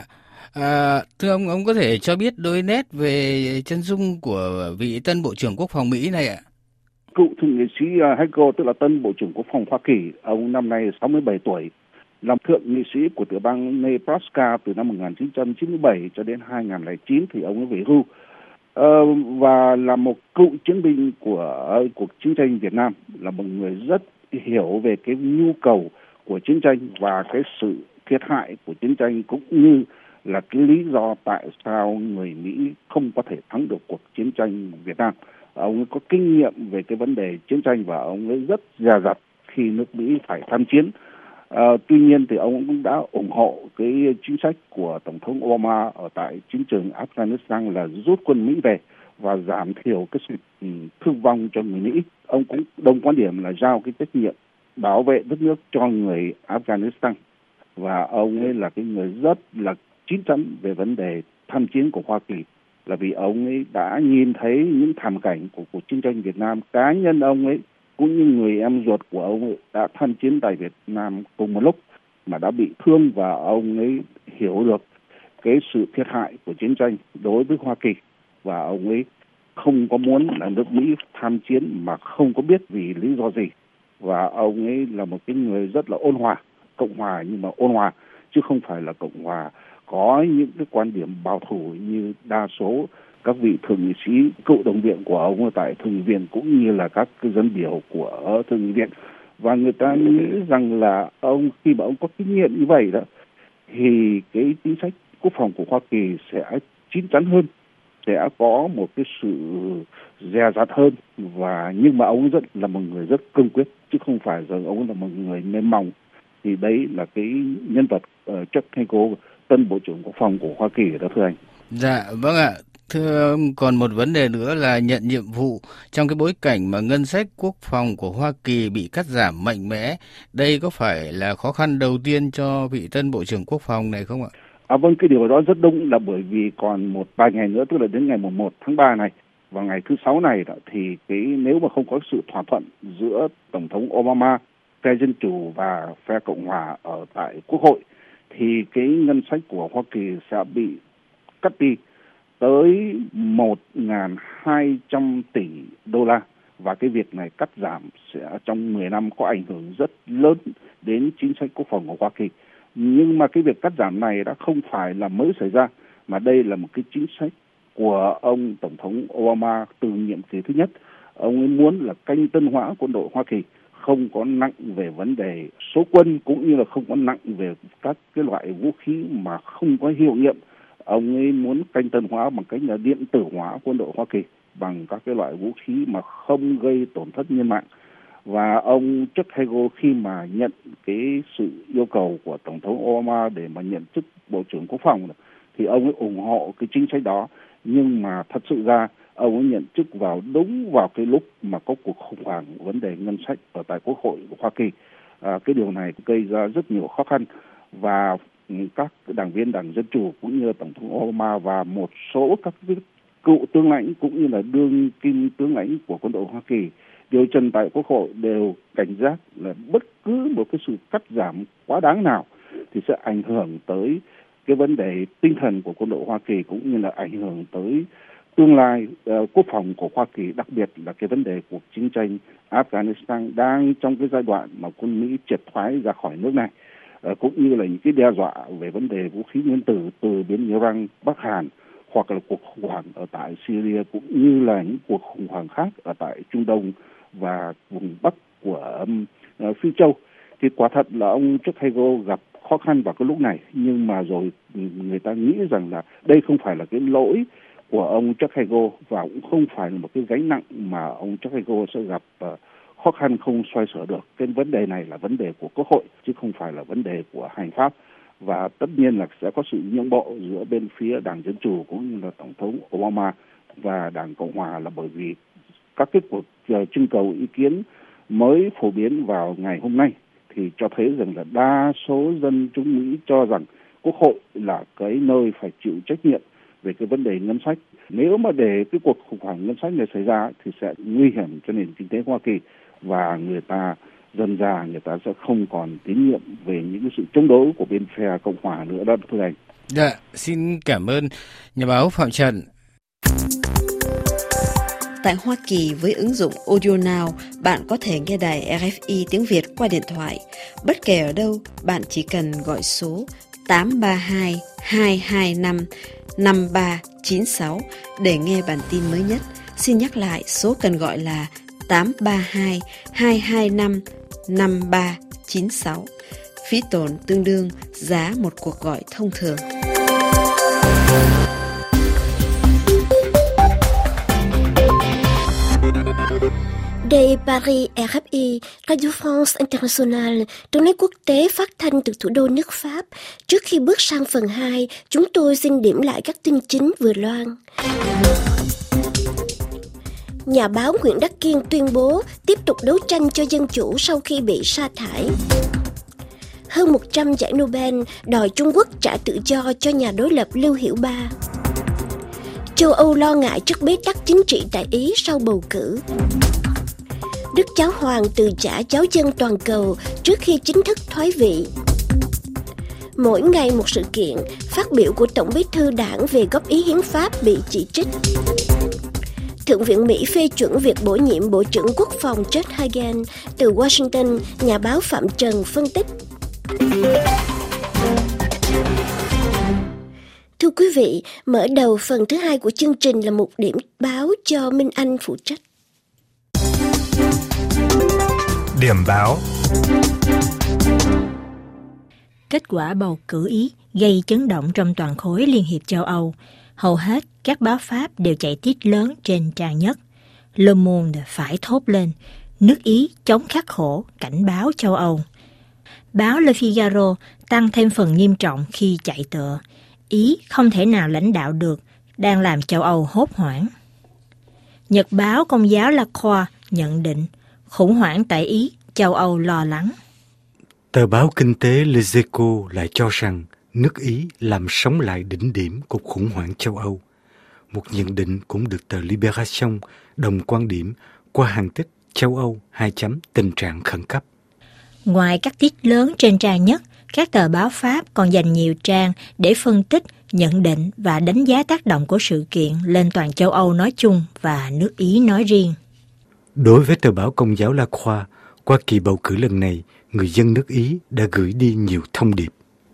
À, thưa ông, ông có thể cho biết đôi nét về chân dung của vị tân Bộ trưởng Quốc phòng Mỹ này ạ? Cựu thượng nghị sĩ Hagel, tức là tân Bộ trưởng Quốc phòng Hoa Kỳ, ông năm nay sáu mươi bảy tuổi, làm thượng nghị sĩ của tiểu bang Nebraska từ năm một nghìn chín trăm chín mươi bảy cho đến hai nghìn không trăm lẻ chín thì ông ấy về hưu. ờ, và là một cựu chiến binh của uh, cuộc chiến tranh Việt Nam, là một người rất hiểu về cái nhu cầu của chiến tranh và cái sự thiệt hại của chiến tranh, cũng như là cái lý do tại sao người Mỹ không có thể thắng được cuộc chiến tranh Việt Nam. Ông ấy có kinh nghiệm về cái vấn đề chiến tranh và ông ấy rất dè dặt khi nước Mỹ phải tham chiến. À, tuy nhiên thì ông cũng đã ủng hộ cái chính sách của Tổng thống Obama ở tại chiến trường Afghanistan là rút quân Mỹ về và giảm thiểu cái sự thương vong cho người Mỹ. Ông cũng đồng quan điểm là giao cái trách nhiệm bảo vệ đất nước cho người Afghanistan, và ông ấy là cái người rất là chín chắn về vấn đề tham chiến của Hoa Kỳ, là vì ông ấy đã nhìn thấy những thảm cảnh của cuộc chiến tranh Việt Nam. Cá nhân ông ấy cũng như người em ruột của ông ấy đã tham chiến tại Việt Nam cùng một lúc mà đã bị thương, và ông ấy hiểu được cái sự thiệt hại của chiến tranh đối với Hoa Kỳ, và ông ấy không có muốn là nước Mỹ tham chiến mà không có biết vì lý do gì. Và ông ấy là một cái người rất là ôn hòa, cộng hòa nhưng mà ôn hòa, chứ không phải là cộng hòa có những cái quan điểm bảo thủ như đa số các vị thượng nghị sĩ cựu đồng viện của ông ở tại thượng nghị viện, cũng như là các cái dân biểu của thượng nghị viện. Và người ta nghĩ rằng là ông, khi mà ông có kinh nghiệm như vậy đó, thì cái chính sách quốc phòng của Hoa Kỳ sẽ chín chắn hơn, sẽ có một cái sự dè dặt hơn, và nhưng mà ông rất là một người rất cương quyết, chứ không phải rằng ông là một người mềm mỏng. Thì đấy là cái nhân vật uh, Chuck Hagel, tân Bộ trưởng Quốc phòng của Hoa Kỳ đó, thưa anh. Dạ, vâng ạ. Thưa ông, còn một vấn đề nữa là nhận nhiệm vụ trong cái bối cảnh mà ngân sách quốc phòng của Hoa Kỳ bị cắt giảm mạnh mẽ. Đây có phải là khó khăn đầu tiên cho vị tân Bộ trưởng Quốc phòng này không ạ? À vâng, cái điều đó rất đúng, là bởi vì còn một vài ngày nữa, tức là đến ngày mùng một tháng ba này, vào ngày thứ sáu này đó, thì cái nếu mà không có sự thỏa thuận giữa Tổng thống Obama, phe Dân Chủ và phe Cộng Hòa ở tại Quốc hội, thì cái ngân sách của Hoa Kỳ sẽ bị cắt đi tới một nghìn hai trăm tỷ đô la. Và cái việc này cắt giảm sẽ trong mười năm có ảnh hưởng rất lớn đến chính sách quốc phòng của Hoa Kỳ. Nhưng mà cái việc cắt giảm này đã không phải là mới xảy ra, mà đây là một cái chính sách của ông Tổng thống Obama từ nhiệm kỳ thứ nhất. Ông ấy muốn là canh tân hóa quân đội Hoa Kỳ, không có nặng về vấn đề số quân, cũng như là không có nặng về các cái loại vũ khí mà không có hiệu nghiệm. Ông ấy muốn canh tân hóa bằng cách là điện tử hóa quân đội Hoa Kỳ bằng các cái loại vũ khí mà không gây tổn thất nhân mạng. Và ông Chuck Hagel khi mà nhận cái sự yêu cầu của Tổng thống Obama để mà nhận chức Bộ trưởng Quốc phòng thì ông ấy ủng hộ cái chính sách đó. Nhưng mà thật sự ra ông ấy nhận chức vào đúng vào cái lúc mà có cuộc khủng hoảng vấn đề ngân sách ở tại Quốc hội của Hoa Kỳ. À, cái điều này gây ra rất nhiều khó khăn, và các đảng viên Đảng Dân Chủ cũng như Tổng thống Obama và một số các cựu tướng lãnh cũng như là đương kim tướng lãnh của quân đội Hoa Kỳ điều trần tại Quốc hội đều cảnh giác là bất cứ một cái sự cắt giảm quá đáng nào thì sẽ ảnh hưởng tới cái vấn đề tinh thần của quân đội Hoa Kỳ, cũng như là ảnh hưởng tới tương lai uh, quốc phòng của Hoa Kỳ, đặc biệt là cái vấn đề cuộc chiến tranh Afghanistan đang trong cái giai đoạn mà quân Mỹ triệt thoái ra khỏi nước này, uh, cũng như là những cái đe dọa về vấn đề vũ khí nguyên tử từ bên Iran, Bắc Hàn, hoặc là cuộc khủng hoảng ở tại Syria, cũng như là những cuộc khủng hoảng khác ở tại Trung Đông và vùng Bắc của um, uh, Phi Châu. Thì quả thật là ông Chuck Hagel gặp khó khăn vào cái lúc này, nhưng mà rồi người ta nghĩ rằng là đây không phải là cái lỗi của ông Chuck Hagel, và cũng không phải là một cái gánh nặng mà ông Chuck Hagel sẽ gặp uh, khó khăn không xoay sở được. Cái vấn đề này là vấn đề của Quốc hội chứ không phải là vấn đề của hành pháp, và tất nhiên là sẽ có sự nhượng bộ giữa bên phía Đảng Dân Chủ cũng như là Tổng thống Obama và Đảng Cộng Hòa, là bởi vì các cái cuộc uh, trưng cầu ý kiến mới phổ biến vào ngày hôm nay thì cho thấy rằng là đa số dân chúng Mỹ cho rằng Quốc hội là cái nơi phải chịu trách nhiệm về cái vấn đề ngân sách. Nếu mà để cái cuộc khủng hoảng ngân sách này xảy ra thì sẽ nguy hiểm cho nền kinh tế Hoa Kỳ, và người ta dần dà người ta sẽ không còn tín nhiệm về những cái sự chống đối của bên phe Cộng Hòa nữa đó, thưa anh. Dạ, xin cảm ơn nhà báo Phạm Trần. Tại Hoa Kỳ, với ứng dụng Audio Now, bạn có thể nghe đài rờ ép i tiếng Việt qua điện thoại. Bất kể ở đâu, bạn chỉ cần gọi số tám ba hai hai hai năm năm ba chín sáu để nghe bản tin mới nhất. Xin nhắc lại, số cần gọi là tám ba hai hai hai năm năm ba chín sáu. Phí tổn tương đương giá một cuộc gọi thông thường. Đây Paris R F I, Radio France Internationale, tuần lễ quốc tế phát thanh từ thủ đô nước Pháp. Trước khi bước sang phần hai, chúng tôi xin điểm lại các tin chính vừa loan. Nhà báo Nguyễn Đắc Kiên tuyên bố tiếp tục đấu tranh cho dân chủ sau khi bị sa thải. Hơn một trăm giải Nobel đòi Trung Quốc trả tự do cho nhà đối lập Lưu Hiểu Ba. Châu Âu lo ngại trước bế tắc chính trị tại Ý sau bầu cử. Đức Giáo Hoàng từ trả giáo dân toàn cầu trước khi chính thức thoái vị. Mỗi ngày một sự kiện, phát biểu của Tổng bí thư Đảng về góp ý hiến pháp bị chỉ trích. Thượng viện Mỹ phê chuẩn việc bổ nhiệm Bộ trưởng Quốc phòng Josh Hagan. Từ Washington, nhà báo Phạm Trần phân tích. Thưa quý vị, mở đầu phần thứ hai của chương trình là một điểm báo do Minh Anh phụ trách. Điểm báo. Kết quả bầu cử Ý gây chấn động trong toàn khối Liên hiệp châu Âu. Hầu hết các báo Pháp đều chạy tít lớn trên trang nhất. Le Monde phải thốt lên, nước Ý chống khắc khổ, cảnh báo châu Âu. Báo Le Figaro tăng thêm phần nghiêm trọng khi chạy tựa. Ý không thể nào lãnh đạo được, đang làm châu Âu hốt hoảng. Nhật báo Công giáo La Croix nhận định, khủng hoảng tại Ý, châu Âu lo lắng. Tờ báo kinh tế Les Echos lại cho rằng nước Ý làm sống lại đỉnh điểm cuộc khủng hoảng châu Âu. Một nhận định cũng được tờ Libération đồng quan điểm qua hàng tích châu Âu hai chấm tình trạng khẩn cấp. Ngoài các tiết lớn trên trang nhất, các tờ báo Pháp còn dành nhiều trang để phân tích, nhận định và đánh giá tác động của sự kiện lên toàn châu Âu nói chung và nước Ý nói riêng. Đối với tờ báo Công giáo La Croix, qua kỳ bầu cử lần này, người dân nước Ý đã gửi đi nhiều thông điệp.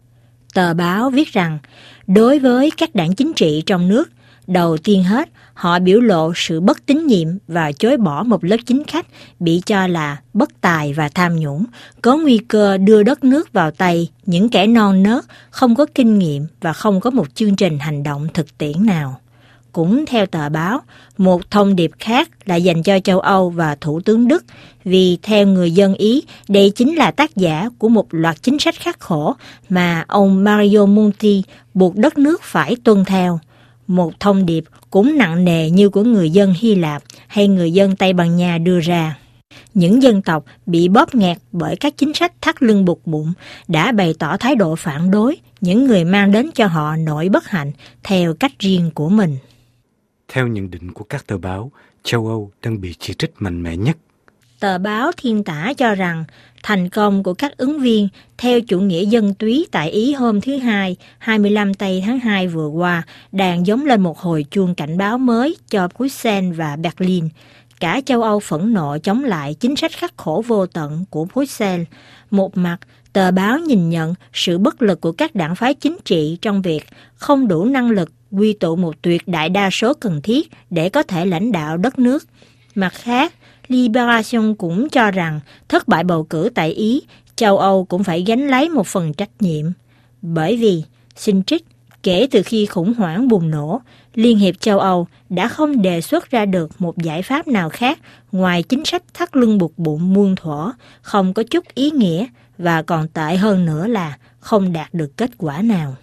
Tờ báo viết rằng, đối với các đảng chính trị trong nước, đầu tiên hết, họ biểu lộ sự bất tín nhiệm và chối bỏ một lớp chính khách bị cho là bất tài và tham nhũng, có nguy cơ đưa đất nước vào tay những kẻ non nớt, không có kinh nghiệm và không có một chương trình hành động thực tiễn nào. Cũng theo tờ báo, một thông điệp khác là dành cho châu Âu và Thủ tướng Đức, vì theo người dân Ý, đây chính là tác giả của một loạt chính sách khắc khổ mà ông Mario Monti buộc đất nước phải tuân theo. Một thông điệp cũng nặng nề như của người dân Hy Lạp hay người dân Tây Ban Nha đưa ra. Những dân tộc bị bóp nghẹt bởi các chính sách thắt lưng buộc bụng đã bày tỏ thái độ phản đối những người mang đến cho họ nỗi bất hạnh theo cách riêng của mình. Theo nhận định của các tờ báo, châu Âu đang bị chỉ trích mạnh mẽ nhất. Tờ báo Thiên Tả cho rằng thành công của các ứng viên theo chủ nghĩa dân túy tại Ý hôm thứ Hai, hai mươi lăm tây tháng hai vừa qua đang giống lên một hồi chuông cảnh báo mới cho Bruxelles và Berlin. Cả châu Âu phẫn nộ chống lại chính sách khắc khổ vô tận của Bruxelles. Một mặt, tờ báo nhìn nhận sự bất lực của các đảng phái chính trị trong việc không đủ năng lực quy tụ một tuyệt đại đa số cần thiết để có thể lãnh đạo đất nước. Mặt khác, Libération cũng cho rằng thất bại bầu cử tại Ý, châu Âu cũng phải gánh lấy một phần trách nhiệm. Bởi vì, xin trích, kể từ khi khủng hoảng bùng nổ, Liên hiệp châu Âu đã không đề xuất ra được một giải pháp nào khác ngoài chính sách thắt lưng buộc bụng muôn thuở, không có chút ý nghĩa và còn tệ hơn nữa là không đạt được kết quả nào.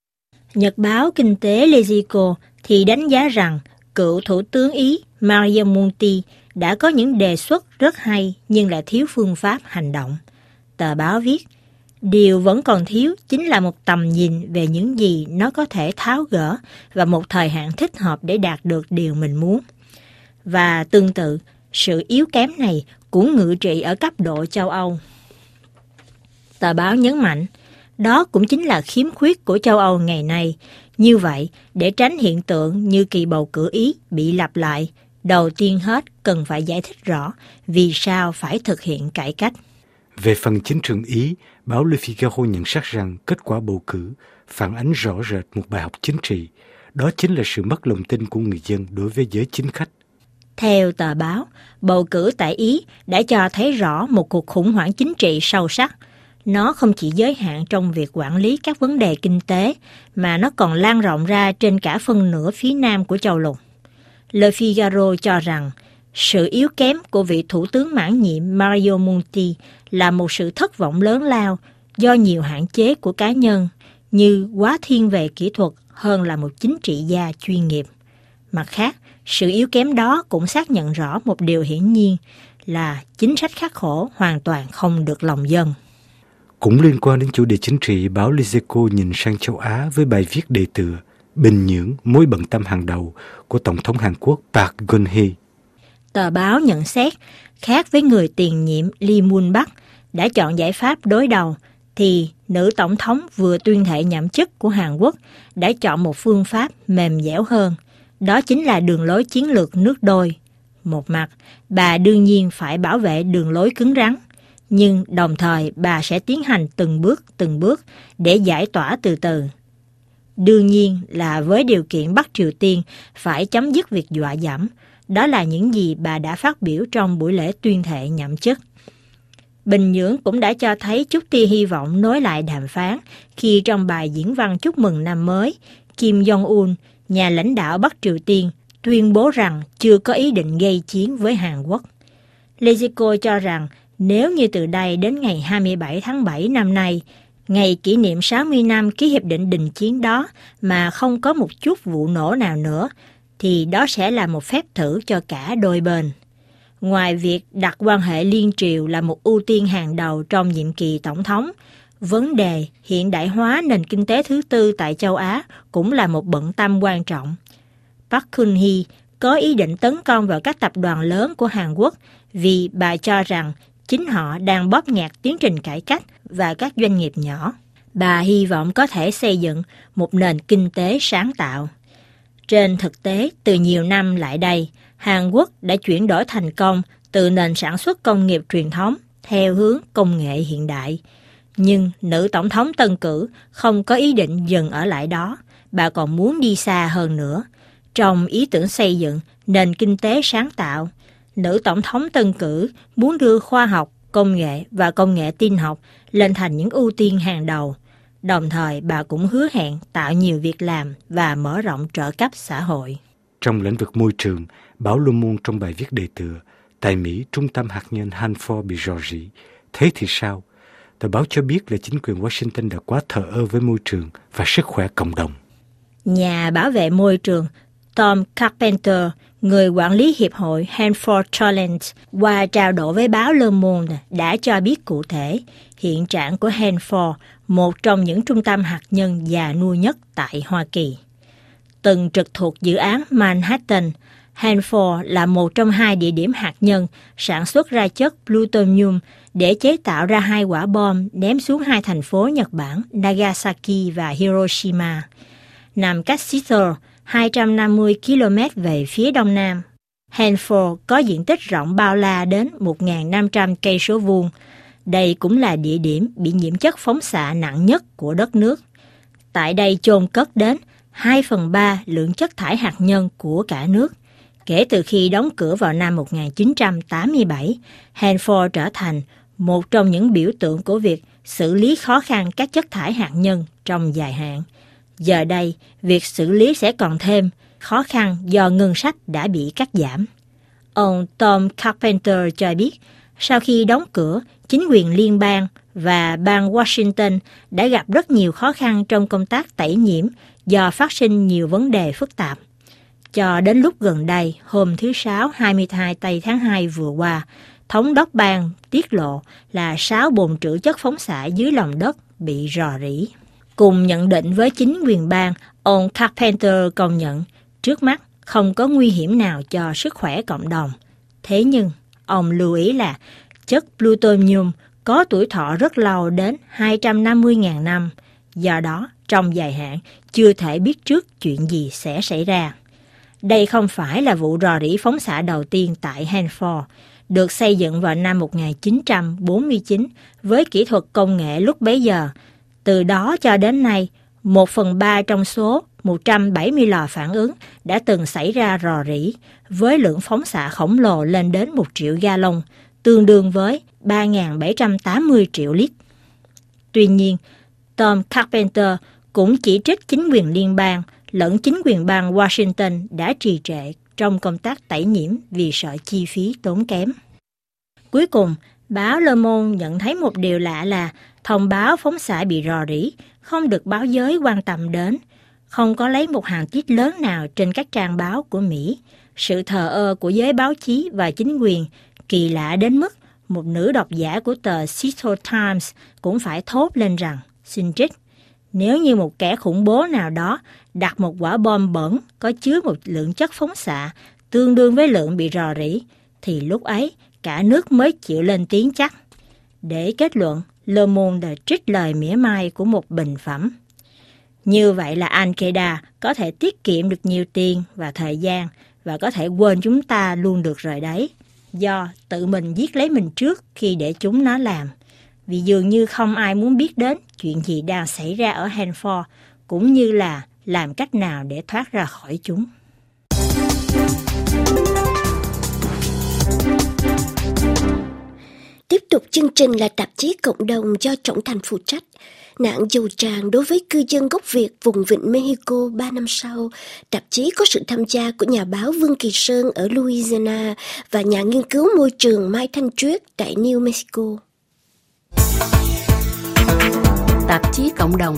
Nhật báo Kinh tế Les Echos thì đánh giá rằng cựu Thủ tướng Ý Mario Monti đã có những đề xuất rất hay nhưng lại thiếu phương pháp hành động. Tờ báo viết, điều vẫn còn thiếu chính là một tầm nhìn về những gì nó có thể tháo gỡ và một thời hạn thích hợp để đạt được điều mình muốn. Và tương tự, sự yếu kém này cũng ngự trị ở cấp độ châu Âu. Tờ báo nhấn mạnh, đó cũng chính là khiếm khuyết của châu Âu ngày nay. Như vậy, để tránh hiện tượng như kỳ bầu cử Ý bị lặp lại, đầu tiên hết cần phải giải thích rõ vì sao phải thực hiện cải cách. Về phần chính trường Ý, báo Le Figaro nhận xét rằng kết quả bầu cử phản ánh rõ rệt một bài học chính trị, Đó chính là sự mất lòng tin của người dân đối với giới chính khách. Theo tờ báo, bầu cử tại Ý đã cho thấy rõ một cuộc khủng hoảng chính trị sâu sắc. Nó không chỉ giới hạn trong việc quản lý các vấn đề kinh tế, mà nó còn lan rộng ra trên cả phân nửa phía nam của châu lục. Le Figaro cho rằng, sự yếu kém của vị thủ tướng mãn nhiệm Mario Monti là một sự thất vọng lớn lao do nhiều hạn chế của cá nhân, như quá thiên về kỹ thuật hơn là một chính trị gia chuyên nghiệp. Mặt khác, sự yếu kém đó cũng xác nhận rõ một điều hiển nhiên là chính sách khắc khổ hoàn toàn không được lòng dân. Cũng liên quan đến chủ đề chính trị, báo Les Echos nhìn sang châu Á với bài viết đề tựa Bình Nhưỡng mối bận tâm hàng đầu của Tổng thống Hàn Quốc Park Geun-hye. Tờ báo nhận xét, khác với người tiền nhiệm Lee Myung-bak đã chọn giải pháp đối đầu, thì nữ tổng thống vừa tuyên thệ nhậm chức của Hàn Quốc đã chọn một phương pháp mềm dẻo hơn. Đó chính là đường lối chiến lược nước đôi. Một mặt, bà đương nhiên phải bảo vệ đường lối cứng rắn, nhưng đồng thời bà sẽ tiến hành từng bước từng bước để giải tỏa từ từ. Đương nhiên là với điều kiện Bắc Triều Tiên phải chấm dứt việc dọa dẫm. Đó là những gì bà đã phát biểu trong buổi lễ tuyên thệ nhậm chức. Bình Nhưỡng cũng đã cho thấy chút tia hy vọng nối lại đàm phán khi trong bài diễn văn chúc mừng năm mới, Kim Jong-un, nhà lãnh đạo Bắc Triều Tiên, tuyên bố rằng chưa có ý định gây chiến với Hàn Quốc. Les Echos cho rằng nếu như từ đây đến ngày hai mươi bảy tháng bảy năm nay, ngày kỷ niệm sáu mươi năm ký hiệp định đình chiến đó mà không có một chút vụ nổ nào nữa, thì đó sẽ là một phép thử cho cả đôi bên. Ngoài việc đặt quan hệ liên triều là một ưu tiên hàng đầu trong nhiệm kỳ tổng thống, vấn đề hiện đại hóa nền kinh tế thứ tư tại châu Á cũng là một bận tâm quan trọng. Park Geun-hye có ý định tấn công vào các tập đoàn lớn của Hàn Quốc vì bà cho rằng chính họ đang bóp nghẹt tiến trình cải cách và các doanh nghiệp nhỏ. Bà hy vọng có thể xây dựng một nền kinh tế sáng tạo. Trên thực tế, từ nhiều năm lại đây, Hàn Quốc đã chuyển đổi thành công từ nền sản xuất công nghiệp truyền thống theo hướng công nghệ hiện đại. Nhưng nữ tổng thống tân cử không có ý định dừng ở lại đó, bà còn muốn đi xa hơn nữa. Trong ý tưởng xây dựng nền kinh tế sáng tạo, nữ tổng thống tân cử muốn đưa khoa học, công nghệ và công nghệ tin học lên thành những ưu tiên hàng đầu. Đồng thời, bà cũng hứa hẹn tạo nhiều việc làm và mở rộng trợ cấp xã hội. Trong lĩnh vực môi trường, báo Le Monde trong bài viết đề tựa tại Mỹ, trung tâm hạt nhân Hanford bị rò rỉ. Thế thì sao? Tờ báo cho biết là chính quyền Washington đã quá thờ ơ với môi trường và sức khỏe cộng đồng. Nhà bảo vệ môi trường Tom Carpenter, người quản lý hiệp hội Hanford Challenge, qua trao đổi với báo Le Monde đã cho biết cụ thể hiện trạng của Hanford, một trong những trung tâm hạt nhân già nua nhất tại Hoa Kỳ. Từng trực thuộc dự án Manhattan, Hanford là một trong hai địa điểm hạt nhân sản xuất ra chất plutonium để chế tạo ra hai quả bom ném xuống hai thành phố Nhật Bản Nagasaki và Hiroshima, nằm cách Seattle hai trăm năm mươi ki lô mét về phía đông nam. Hanford có diện tích rộng bao la đến một nghìn năm trăm cây số vuông. Đây cũng là địa điểm bị nhiễm chất phóng xạ nặng nhất của đất nước. Tại đây chôn cất đến hai phần ba lượng chất thải hạt nhân của cả nước. Kể từ khi đóng cửa vào năm một nghìn chín trăm tám mươi bảy, Hanford trở thành một trong những biểu tượng của việc xử lý khó khăn các chất thải hạt nhân trong dài hạn. Giờ đây, việc xử lý sẽ còn thêm khó khăn do ngân sách đã bị cắt giảm. Ông Tom Carpenter cho biết, sau khi đóng cửa, chính quyền liên bang và bang Washington đã gặp rất nhiều khó khăn trong công tác tẩy nhiễm do phát sinh nhiều vấn đề phức tạp. Cho đến lúc gần đây, hôm thứ Sáu hai mươi hai tây tháng hai vừa qua, thống đốc bang tiết lộ là sáu bồn trữ chất phóng xạ dưới lòng đất bị rò rỉ. Cùng nhận định với chính quyền bang, ông Carpenter công nhận trước mắt không có nguy hiểm nào cho sức khỏe cộng đồng. Thế nhưng, ông lưu ý là chất plutonium có tuổi thọ rất lâu đến hai trăm năm mươi nghìn năm. Do đó, trong dài hạn, chưa thể biết trước chuyện gì sẽ xảy ra. Đây không phải là vụ rò rỉ phóng xạ đầu tiên tại Hanford, được xây dựng vào năm một nghìn chín trăm bốn mươi chín với kỹ thuật công nghệ lúc bấy giờ. Từ đó cho đến nay, một phần ba trong số một trăm bảy mươi lò phản ứng đã từng xảy ra rò rỉ với lượng phóng xạ khổng lồ lên đến một triệu gallon, tương đương với ba nghìn bảy trăm tám mươi triệu lít. Tuy nhiên, Tom Carpenter cũng chỉ trích chính quyền liên bang lẫn chính quyền bang Washington đã trì trệ trong công tác tẩy nhiễm vì sợ chi phí tốn kém. Cuối cùng, báo Le Monde nhận thấy một điều lạ là thông báo phóng xạ bị rò rỉ không được báo giới quan tâm đến, không có lấy một hàng chít lớn nào trên các trang báo của Mỹ. Sự thờ ơ của giới báo chí và chính quyền kỳ lạ đến mức một nữ độc giả của tờ Seattle Times cũng phải thốt lên rằng, xin trích, nếu như một kẻ khủng bố nào đó đặt một quả bom bẩn có chứa một lượng chất phóng xạ tương đương với lượng bị rò rỉ, thì lúc ấy cả nước mới chịu lên tiếng chắc. Để kết luận, Le Monde trích lời mỉa mai của một bình phẩm. Như vậy là Al-Qaeda có thể tiết kiệm được nhiều tiền và thời gian và có thể quên chúng ta luôn được rồi đấy, do tự mình giết lấy mình trước khi để chúng nó làm. Vì dường như không ai muốn biết đến chuyện gì đang xảy ra ở Hanford, cũng như là làm cách nào để thoát ra khỏi chúng. Tiếp tục chương trình là tạp chí Cộng đồng do Trọng Thành phụ trách. Nạn dầu tràn đối với cư dân gốc Việt vùng vịnh Mexico ba năm sau. Tạp chí có sự tham gia của nhà báo Vương Kỳ Sơn ở Louisiana và nhà nghiên cứu môi trường Mai Thanh Chuyết tại New Mexico. Tạp chí Cộng đồng.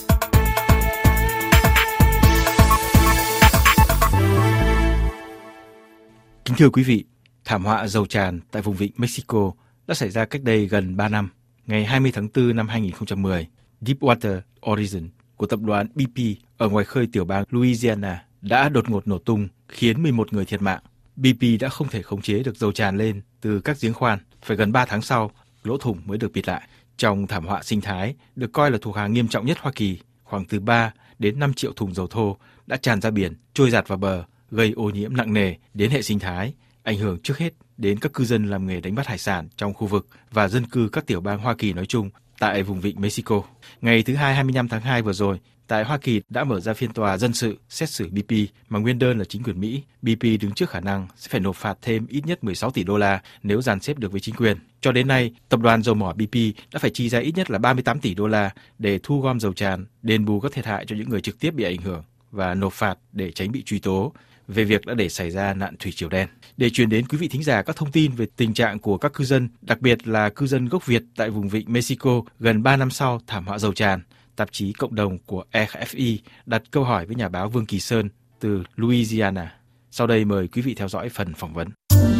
Kính thưa quý vị, thảm họa dầu tràn tại vùng vịnh Mexico đã xảy ra cách đây gần ba năm. Ngày hai mươi tháng tư năm hai nghìn không trăm mười, Deepwater Horizon của tập đoàn bê pê ở ngoài khơi tiểu bang Louisiana đã đột ngột nổ tung, khiến mười một người thiệt mạng. bê pê đã không thể khống chế được dầu tràn lên từ các giếng khoan, phải gần ba tháng sau, lỗ thủng mới được bịt lại. Trong thảm họa sinh thái, được coi là thuộc hàng nghiêm trọng nhất Hoa Kỳ, khoảng từ ba đến năm triệu thùng dầu thô đã tràn ra biển, trôi dạt vào bờ, gây ô nhiễm nặng nề đến hệ sinh thái, ảnh hưởng trước hết đến các cư dân làm nghề đánh bắt hải sản trong khu vực và dân cư các tiểu bang Hoa Kỳ nói chung tại vùng vịnh Mexico. Ngày thứ Hai hai mươi lăm tháng hai vừa rồi, tại Hoa Kỳ đã mở ra phiên tòa dân sự xét xử bê pê mà nguyên đơn là chính quyền Mỹ. bê pê đứng trước khả năng sẽ phải nộp phạt thêm ít nhất mười sáu tỷ đô la nếu dàn xếp được với chính quyền. Cho đến nay, tập đoàn dầu mỏ bê pê đã phải chi ra ít nhất là ba mươi tám tỷ đô la để thu gom dầu tràn, đền bù các thiệt hại cho những người trực tiếp bị ảnh hưởng và nộp phạt để tránh bị truy tố về việc đã để xảy ra nạn thủy triều đen. Để truyền đến quý vị thính giả các thông tin về tình trạng của các cư dân, đặc biệt là cư dân gốc Việt tại vùng vịnh Mexico gần ba năm sau thảm họa dầu tràn, tạp chí Cộng đồng của ép ép i đặt câu hỏi với nhà báo Vương Kỳ Sơn từ Louisiana. Sau đây mời quý vị theo dõi phần phỏng vấn.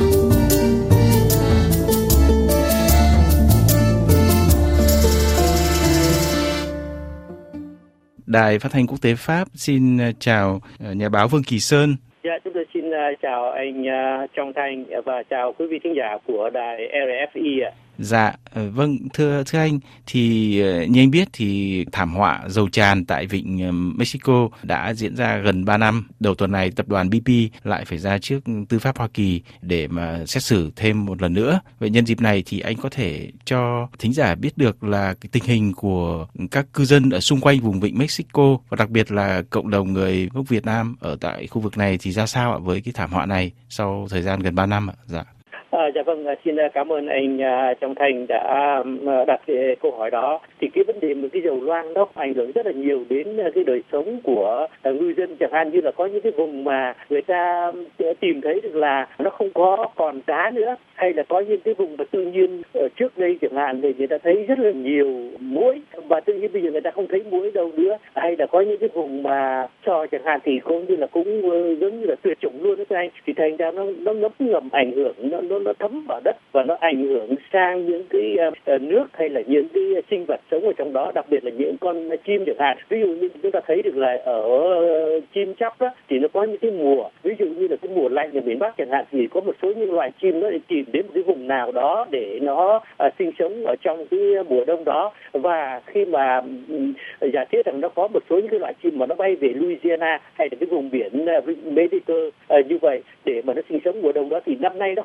Đài Phát thanh Quốc tế Pháp xin chào nhà báo Vương Kỳ Sơn. Dạ, chúng tôi xin chào anh Trọng Thành và chào quý vị thính giả của đài rờ ép i ạ. Dạ, vâng, thưa thưa anh, thì như anh biết thì thảm họa dầu tràn tại vịnh Mexico đã diễn ra gần ba năm. Đầu tuần này, tập đoàn bê pê lại phải ra trước tư pháp Hoa Kỳ để mà xét xử thêm một lần nữa. Vậy nhân dịp này thì anh có thể cho thính giả biết được là cái tình hình của các cư dân ở xung quanh vùng vịnh Mexico và đặc biệt là cộng đồng người gốc Việt Nam ở tại khu vực này thì ra sao ạ với cái thảm họa này sau thời gian gần ba năm ạ? Dạ. À, dạ vâng, xin cảm ơn anh uh, Trọng Thành đã uh, đặt cái câu hỏi đó. Thì cái vấn đề một cái dầu loang đó ảnh hưởng rất là nhiều đến uh, cái đời sống của uh, ngư dân, chẳng hạn như là có những cái vùng mà người ta uh, tìm thấy được là nó không có còn cá nữa, hay là có những cái vùng mà tự nhiên ở trước đây chẳng hạn thì người ta thấy rất là nhiều muỗi và tự nhiên bây giờ người ta không thấy muỗi đâu nữa, hay là có những cái vùng mà sò chẳng hạn thì cũng như là cũng uh, giống như là tuyệt chủng luôn đó thưa anh, thì thành ra nó nó ngấm ngầm ảnh hưởng, nó nó nó thấm vào đất và nó ảnh hưởng sang những cái uh, nước hay là những cái sinh vật sống ở trong đó, đặc biệt là những con chim chẳng hạn. Ví dụ như chúng ta thấy được là ở uh, chim chóc đó thì nó có những cái mùa, ví dụ như là cái mùa lạnh ở miền Bắc chẳng hạn thì có một số những loài chim nó tìm đến một cái vùng nào đó để nó uh, sinh sống ở trong cái mùa đông đó, và khi mà um, giả thiết rằng nó có một số những cái loại chim mà nó bay về Louisiana hay là cái vùng biển uh, Mexico uh, như vậy để mà nó sinh sống mùa đông đó, thì năm nay nó không về đó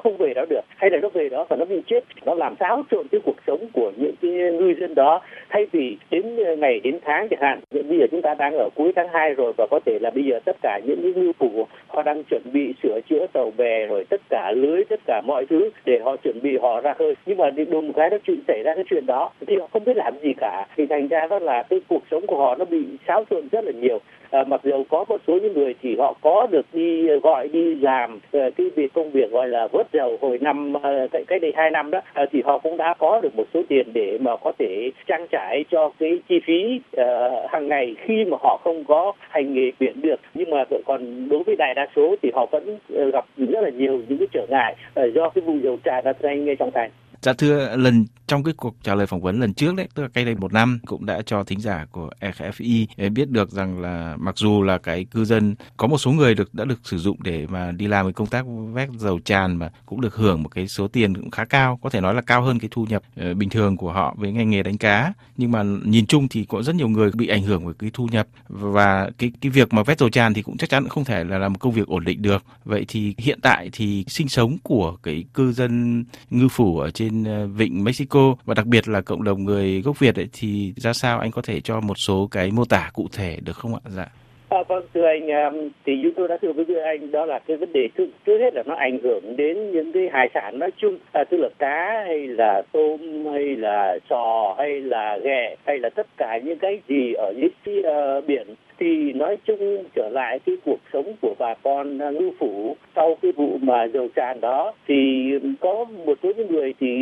đó được, hay là nó về đó và nó bị chết, nó làm xáo trộn cái cuộc sống của những cái ngư dân đó. Thay vì đến ngày đến tháng chẳng hạn, bây giờ chúng ta đang ở cuối tháng hai rồi và có thể là bây giờ tất cả những cái ngư phủ họ đang chuẩn bị sửa chữa tàu bè rồi tất cả lưới, tất cả mọi thứ để họ chuẩn bị họ ra khơi. Nhưng mà đùng một cái nó chuyện xảy ra cái chuyện đó thì họ không biết làm gì cả, thì thành ra đó là cái cuộc sống của họ nó bị xáo trộn rất là nhiều. À, mặc dù có một số những người thì họ có được đi gọi đi làm uh, cái việc công việc gọi là vớt dầu hồi năm uh, cái, cái đây hai năm đó, uh, thì họ cũng đã có được một số tiền để mà có thể trang trải cho cái chi phí uh, hàng ngày khi mà họ không có hành nghề biển được. Nhưng mà còn đối với đại đa số thì họ vẫn uh, gặp rất là nhiều những cái trở ngại uh, do cái vụ dầu tràn đã ra ngay trong thành. Dạ thưa, lần trong cái cuộc trả lời phỏng vấn lần trước đấy, tức là cách đây một năm, cũng đã cho thính giả của rờ ép i biết được rằng là mặc dù là cái cư dân có một số người được đã được sử dụng để mà đi làm cái công tác vét dầu tràn mà cũng được hưởng một cái số tiền cũng khá cao, có thể nói là cao hơn cái thu nhập uh, bình thường của họ với ngành nghề đánh cá. Nhưng mà nhìn chung thì có rất nhiều người bị ảnh hưởng bởi cái thu nhập, và cái cái việc mà vét dầu tràn thì cũng chắc chắn không thể là làm một công việc ổn định được. Vậy thì hiện tại thì sinh sống của cái cư dân ngư phủ ở trên vịnh Mexico và đặc biệt là cộng đồng người gốc Việt ấy, thì ra sao, anh có thể cho một số cái mô tả cụ thể được không ạ? Dạ. À, vâng, thưa anh, thì chúng tôi đã thưa với anh đó là cái vấn đề trước, trước hết là nó ảnh hưởng đến những cái hải sản nói chung, à, tức là cá hay là tôm hay là sò hay là ghẹ hay là tất cả những cái gì ở dưới cái uh, biển. Thì nói chung trở lại cái cuộc sống của bà con ngư phủ sau cái vụ mà dầu tràn đó, thì có một số những người thì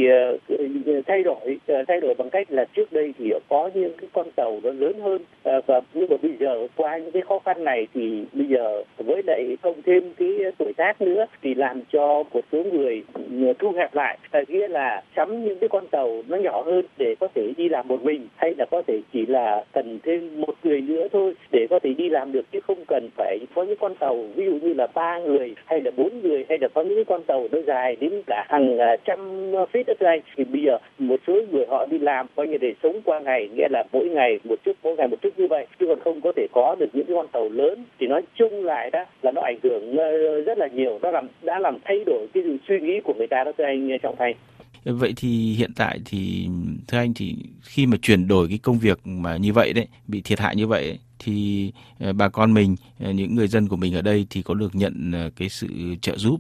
uh, thay đổi uh, thay đổi bằng cách là trước đây thì có những cái con tàu nó lớn hơn, uh, và nhưng mà bây giờ qua những cái khó khăn này thì bây giờ với lại không thêm cái tuổi tác nữa thì làm cho một số người thu hẹp lại, uh, nghĩa là sắm những cái con tàu nó nhỏ hơn để có thể đi làm một mình, hay là có thể chỉ là cần thêm một người nữa thôi để có thể đi làm được, chứ không cần phải có những con tàu ví dụ như là ba người hay là bốn người, hay là có những con tàu nó dài đến cả hàng trăm feet đất này. Thì bây giờ một số người họ đi làm coi như để sống qua ngày, nghĩa là mỗi ngày một chút, mỗi ngày một chút như vậy, chứ còn không có thể có được những cái con tàu lớn. Thì nói chung lại đó là nó ảnh hưởng rất là nhiều, nó làm đã làm thay đổi cái suy nghĩ của người ta đó, thưa anh Trọng Thành. Vậy thì hiện tại thì thưa anh, thì khi mà chuyển đổi cái công việc mà như vậy đấy, bị thiệt hại như vậy ấy, thì bà con mình, những người dân của mình ở đây thì có được nhận cái sự trợ giúp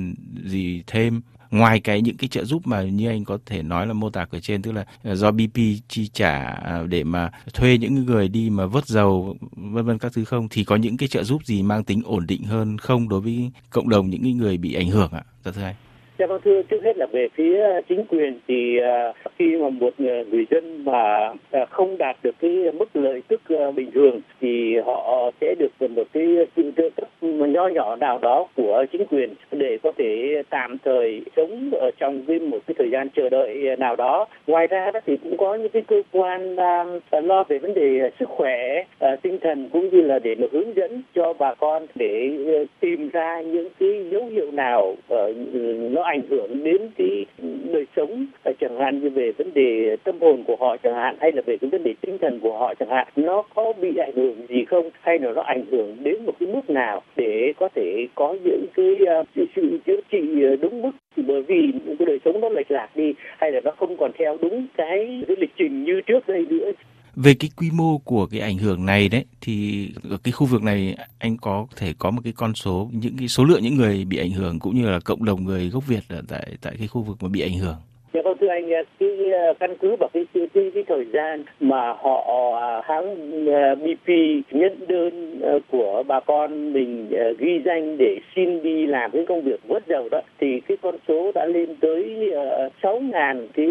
gì thêm ngoài cái những cái trợ giúp mà như anh có thể nói là mô tả ở trên, tức là do bê pê chi trả để mà thuê những người đi mà vớt dầu vân vân các thứ không, thì có những cái trợ giúp gì mang tính ổn định hơn không đối với cộng đồng những người bị ảnh hưởng ạ? Dạ thưa anh. Dạ vâng, thưa, trước hết là về phía chính quyền thì uh, khi mà một người dân mà uh, không đạt được cái mức lợi tức uh, bình thường thì họ sẽ được một cái sự trợ cấp nho nhỏ nào đó của chính quyền để có thể tạm thời sống ở trong cái một cái thời gian chờ đợi nào đó. Ngoài ra đó thì cũng có những cái cơ quan uh, lo về vấn đề sức khỏe, uh, tinh thần cũng như là để mà hướng dẫn cho bà con để uh, tìm ra những cái dấu hiệu nào uh, nó ảnh hưởng đến cái đời sống, chẳng hạn như về vấn đề tâm hồn của họ chẳng hạn, hay là về cái vấn đề tinh thần của họ chẳng hạn, nó có bị ảnh hưởng gì không, hay là nó ảnh hưởng đến một cái mức nào để có thể có những cái uh, sự chữa trị đúng mức, bởi vì cái đời sống nó lệch lạc đi, hay là nó không còn theo đúng cái, cái lịch trình như trước đây nữa. Về cái quy mô của cái ảnh hưởng này đấy, thì ở cái khu vực này anh có thể có một cái con số, những cái số lượng những người bị ảnh hưởng cũng như là cộng đồng người gốc Việt ở tại tại cái khu vực mà bị ảnh hưởng? Dạ vâng, thưa anh, cái căn cứ vào cái, cái, cái, cái thời gian mà họ hãng bê pê nhận đơn của bà con mình ghi danh để xin đi làm cái công việc vớt dầu đó, thì cái con số đã lên tới sáu ngàn cái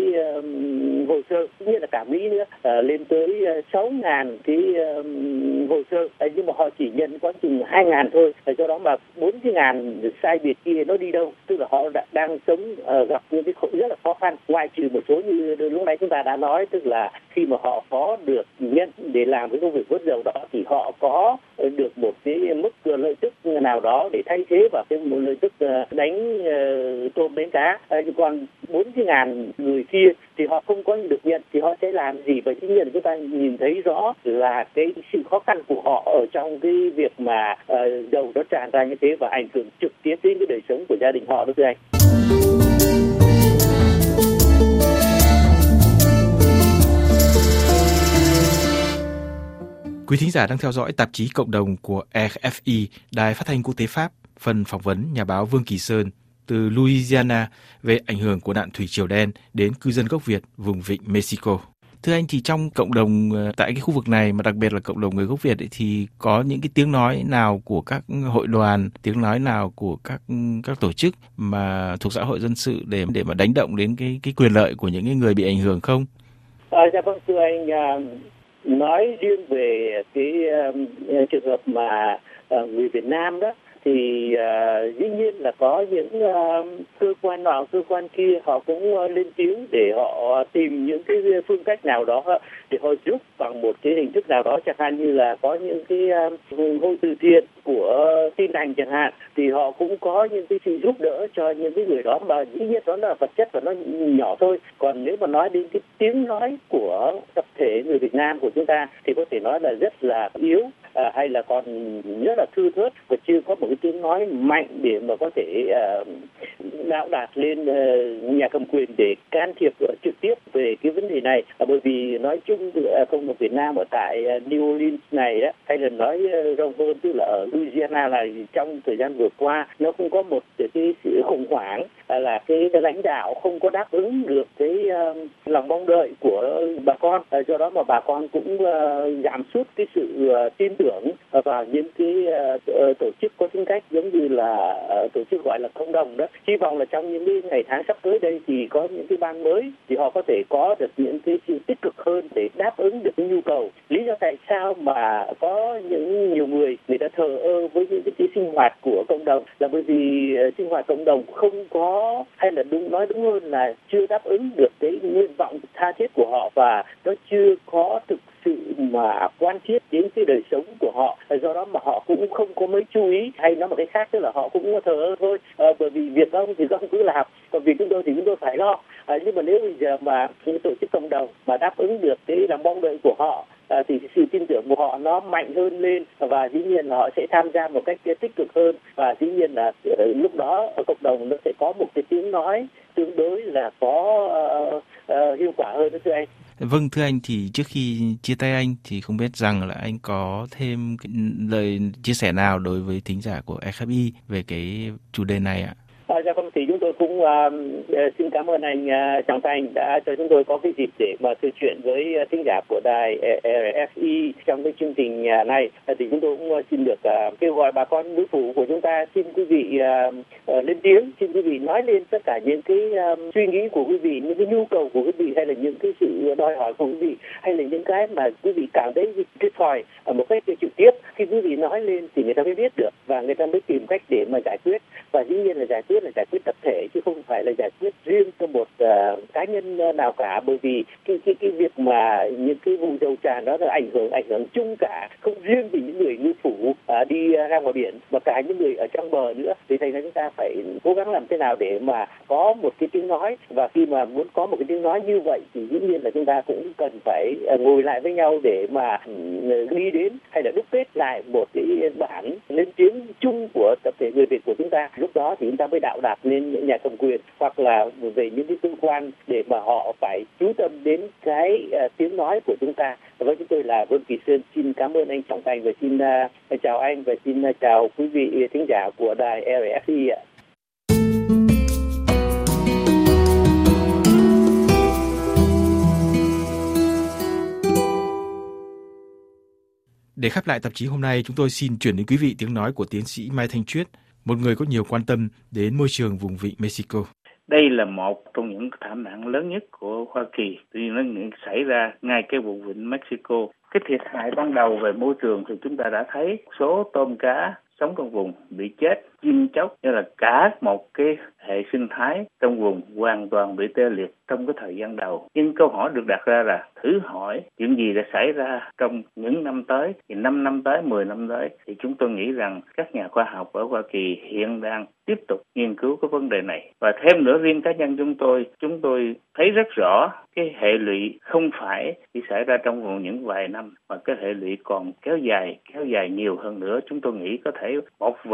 hồ sơ, cũng như là cả Mỹ nữa, lên tới sáu ngàn cái hồ sơ, nhưng mà họ chỉ nhận có chừng hai ngàn thôi, do đó mà bốn cái ngàn sai biệt kia nó đi đâu, tức là họ đã, đang sống gặp những cái rất là khó khăn. Ngoài trừ một số như lúc nãy chúng ta đã nói, tức là khi mà họ có được nhận để làm cái công việc vớt dầu đó thì họ có được một cái mức lợi tức nào đó để thay thế vào cái một lợi tức đánh uh, tôm đánh cá. Uh, còn bốn cái ngàn người kia thì họ không có được nhận, thì họ sẽ làm gì? Và chính nhiên chúng ta nhìn thấy rõ là cái sự khó khăn của họ ở trong cái việc mà uh, dầu nó tràn ra như thế và ảnh hưởng trực tiếp đến cái đời sống của gia đình họ, đó thưa anh. Quý thính giả đang theo dõi tạp chí Cộng đồng của rờ ép i, Đài Phát thanh Quốc tế Pháp, phần phỏng vấn nhà báo Vương Kỳ Sơn từ Louisiana về ảnh hưởng của nạn thủy triều đen đến cư dân gốc Việt vùng vịnh Mexico. Thưa anh, thì trong cộng đồng tại cái khu vực này, mà đặc biệt là cộng đồng người gốc Việt ấy, thì có những cái tiếng nói nào của các hội đoàn, tiếng nói nào của các các tổ chức mà thuộc xã hội dân sự để để mà đánh động đến cái cái quyền lợi của những cái người bị ảnh hưởng không? À, dạ vâng, thưa anh, à, nói riêng về cái uh, trường hợp mà uh, người Việt Nam đó, thì uh, dĩ nhiên là có những uh, cơ quan nào cơ quan kia họ cũng uh, lên tiếng để họ tìm những cái phương cách nào đó để họ giúp bằng một cái hình thức nào đó, chẳng hạn như là có những cái uh, hội từ thiện của Tin Lành chẳng hạn, thì họ cũng có những cái sự giúp đỡ cho những cái người đó, mà dĩ nhiên đó là vật chất và nó nhỏ thôi. Còn nếu mà nói đến cái tiếng nói của tập thể người Việt Nam của chúng ta thì có thể nói là rất là yếu, à, hay là còn rất là thưa thớt và chưa có một cái tiếng nói mạnh để mà có thể uh, đạo đạt lên uh, nhà cầm quyền để can thiệp uh, trực tiếp về cái vấn đề này. À, bởi vì nói chung uh, cộng đồng Việt Nam ở tại uh, New Orleans này đó, hay là nói uh, rộng hơn tức là ở Louisiana là trong thời gian vừa qua nó cũng có một cái sự khủng hoảng, uh, là cái, cái lãnh đạo không có đáp ứng được cái uh, lòng mong đợi của bà con, uh, do đó mà bà con cũng uh, giảm sút cái sự uh, tin tưởng vào những cái uh, tổ chức có tính cách giống như là uh, tổ chức gọi là cộng đồng đó. Hy vọng là trong những cái ngày tháng sắp tới đây thì có những cái ban mới thì họ có thể có được những cái sự tích cực hơn để đáp ứng được cái nhu cầu. Lý do tại sao mà có những nhiều người người ta thờ ơ với những cái, cái sinh hoạt của cộng đồng là bởi vì uh, sinh hoạt cộng đồng không có, hay là đúng nói đúng hơn là chưa đáp ứng được cái nguyện vọng tha thiết của họ, và nó chưa có thực sự mà quan thiết đến cái đời sống của họ, do đó mà họ cũng không có mấy chú ý, hay nói một cái khác tức là họ cũng thờ ơ thôi, à, bởi vì việc ông thì ông cứ làm, còn việc chúng tôi thì chúng tôi phải lo. À, nhưng mà nếu bây giờ mà những tổ chức cộng đồng mà đáp ứng được cái lòng mong đợi của họ, à, thì sự tin tưởng của họ nó mạnh hơn lên, và dĩ nhiên là họ sẽ tham gia một cách tích cực hơn, và dĩ nhiên là lúc đó ở cộng đồng nó sẽ có một cái tiếng nói tương đối là có uh, uh, hiệu quả hơn đó thưa anh. Vâng, thưa anh, thì trước khi chia tay anh thì không biết rằng là anh có thêm cái lời chia sẻ nào đối với thính giả của rờ ép i về cái chủ đề này ạ? À, dạ vâng, thì chúng tôi cũng uh, xin cảm ơn anh uh, Trọng Thành đã cho chúng tôi có cái dịp để mà trò chuyện với uh, thính giả của đài rờ ép i trong cái chương trình uh, này. Uh, thì chúng tôi cũng uh, xin được uh, kêu gọi bà con nữ phủ của chúng ta, xin quý vị uh, uh, lên tiếng, xin quý vị nói lên tất cả những cái uh, suy nghĩ của quý vị, những cái nhu cầu của quý vị, hay là những cái sự đòi hỏi của quý vị, hay là những cái mà quý vị cảm thấy thiệt thòi ở một cách trực tiếp. Khi quý vị nói lên thì người ta mới biết được và người ta mới tìm cách để mà giải quyết, và dĩ nhiên là giải quyết là giải quyết tập thể chứ không phải là giải quyết riêng cho một uh, cá nhân nào cả, bởi vì cái cái cái việc mà những cái vụ dầu tràn đó là ảnh hưởng ảnh hưởng chung cả, không riêng vì những người ngư phủ uh, đi uh, ra ngoài biển mà cả những người ở trong bờ nữa. Vì thế nên chúng ta phải cố gắng làm thế nào để mà có một cái tiếng nói, và khi mà muốn có một cái tiếng nói như vậy thì dĩ nhiên là chúng ta cũng cần phải uh, ngồi lại với nhau để mà uh, đi đến hay là đúc kết lại một cái bản lên tiếng chung của tập thể người Việt của chúng ta. Lúc đó thì chúng ta mới đạo đạt lên những nhà cầm quyền hoặc là về những cái cơ quan để mà họ phải chú tâm đến cái uh, tiếng nói của chúng ta. Với chúng tôi là Vương Kỳ Sơn, xin cảm ơn anh Trọng Thành và xin uh, chào anh và xin uh, chào quý vị thính giả của đài rờ ép i ạ. Để khép lại tạp chí hôm nay, chúng tôi xin chuyển đến quý vị tiếng nói của tiến sĩ Mai Thanh Chuyết, một người có nhiều quan tâm đến môi trường vùng vịnh Mexico. Đây là một trong những thảm nạn lớn nhất của Hoa Kỳ, vì nó xảy ra ngay cái vùng vịnh Mexico. Cái thiệt hại ban đầu về môi trường thì chúng ta đã thấy số tôm cá sống trong vùng bị chết, chim chóc, như là cả một cái hệ sinh thái trong vùng hoàn toàn bị tê liệt trong cái thời gian đầu. Nhưng câu hỏi được đặt ra là thử hỏi chuyện gì đã xảy ra trong những năm tới, thì năm năm tới, mười năm tới, thì chúng tôi nghĩ rằng các nhà khoa học ở Hoa Kỳ hiện đang tiếp tục nghiên cứu cái vấn đề này. Và thêm nữa, riêng cá nhân chúng tôi, chúng tôi thấy rất rõ cái hệ lụy không phải chỉ xảy ra trong vòng những vài năm, mà cái hệ lụy còn kéo dài, kéo dài nhiều hơn nữa. Chúng tôi nghĩ có thể một vài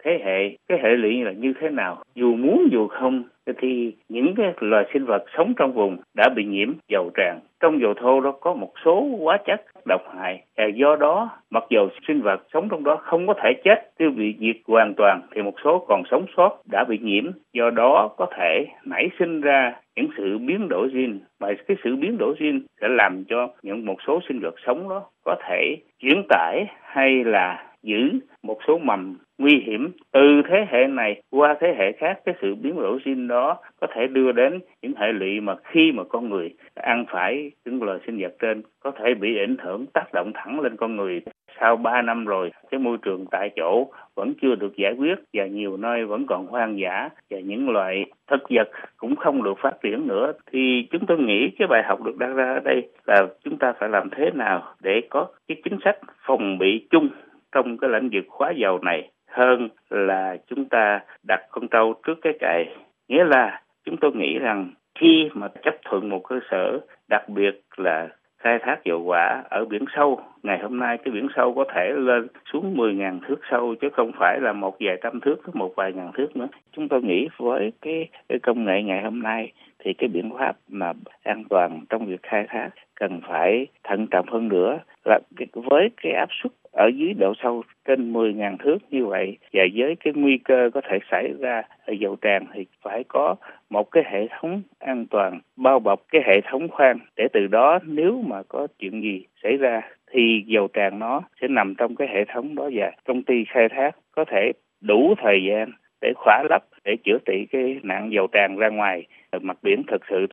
thế hệ, cái hệ lụy là như thế nào. Dù muốn dù không thì những cái loài sinh vật sống trong vùng đã bị nhiễm dầu tràn. Trong dầu thô đó có một số hóa chất độc hại, và do đó mặc dù sinh vật sống trong đó không có thể chết, tiêu bị diệt hoàn toàn, thì một số còn sống sót đã bị nhiễm. Do đó có thể nảy sinh ra những sự biến đổi gene, và cái sự biến đổi gene sẽ làm cho những một số sinh vật sống đó có thể chuyển tải hay là giữ một số mầm nguy hiểm từ thế hệ này qua thế hệ khác. Cái sự biến đổi gene đó có thể đưa đến những hệ lụy mà khi mà con người ăn phải những loài sinh vật trên có thể bị ảnh hưởng, tác động thẳng lên con người. Sau ba năm rồi, cái môi trường tại chỗ vẫn chưa được giải quyết và nhiều nơi vẫn còn hoang dã và những loài thực vật cũng không được phát triển nữa. Thì chúng tôi nghĩ cái bài học được đặt ra ở đây là chúng ta phải làm thế nào để có cái chính sách phòng bị chung trong cái lĩnh vực hóa dầu này hơn là chúng ta đặt con trâu trước cái cày. Nghĩa là chúng tôi nghĩ rằng khi mà chấp thuận một cơ sở, đặc biệt là khai thác dầu hỏa ở biển sâu, ngày hôm nay cái biển sâu có thể lên xuống mười nghìn thước sâu chứ không phải là một vài trăm thước, một vài ngàn thước nữa. Chúng tôi nghĩ với cái, cái công nghệ ngày hôm nay thì cái biện pháp mà an toàn trong việc khai thác cần phải thận trọng hơn nữa, là với cái áp suất ở dưới độ sâu trên mười nghìn thước như vậy và với cái nguy cơ có thể xảy ra ở dầu tràn thì phải có một cái hệ thống an toàn bao bọc cái hệ thống khoan, để từ đó nếu mà có chuyện gì xảy ra thì dầu tràn nó sẽ nằm trong cái hệ thống đó và công ty khai thác có thể đủ thời gian để khỏa lấp, để chữa trị cái nạn dầu tràn ra ngoài mặt biển thực sự.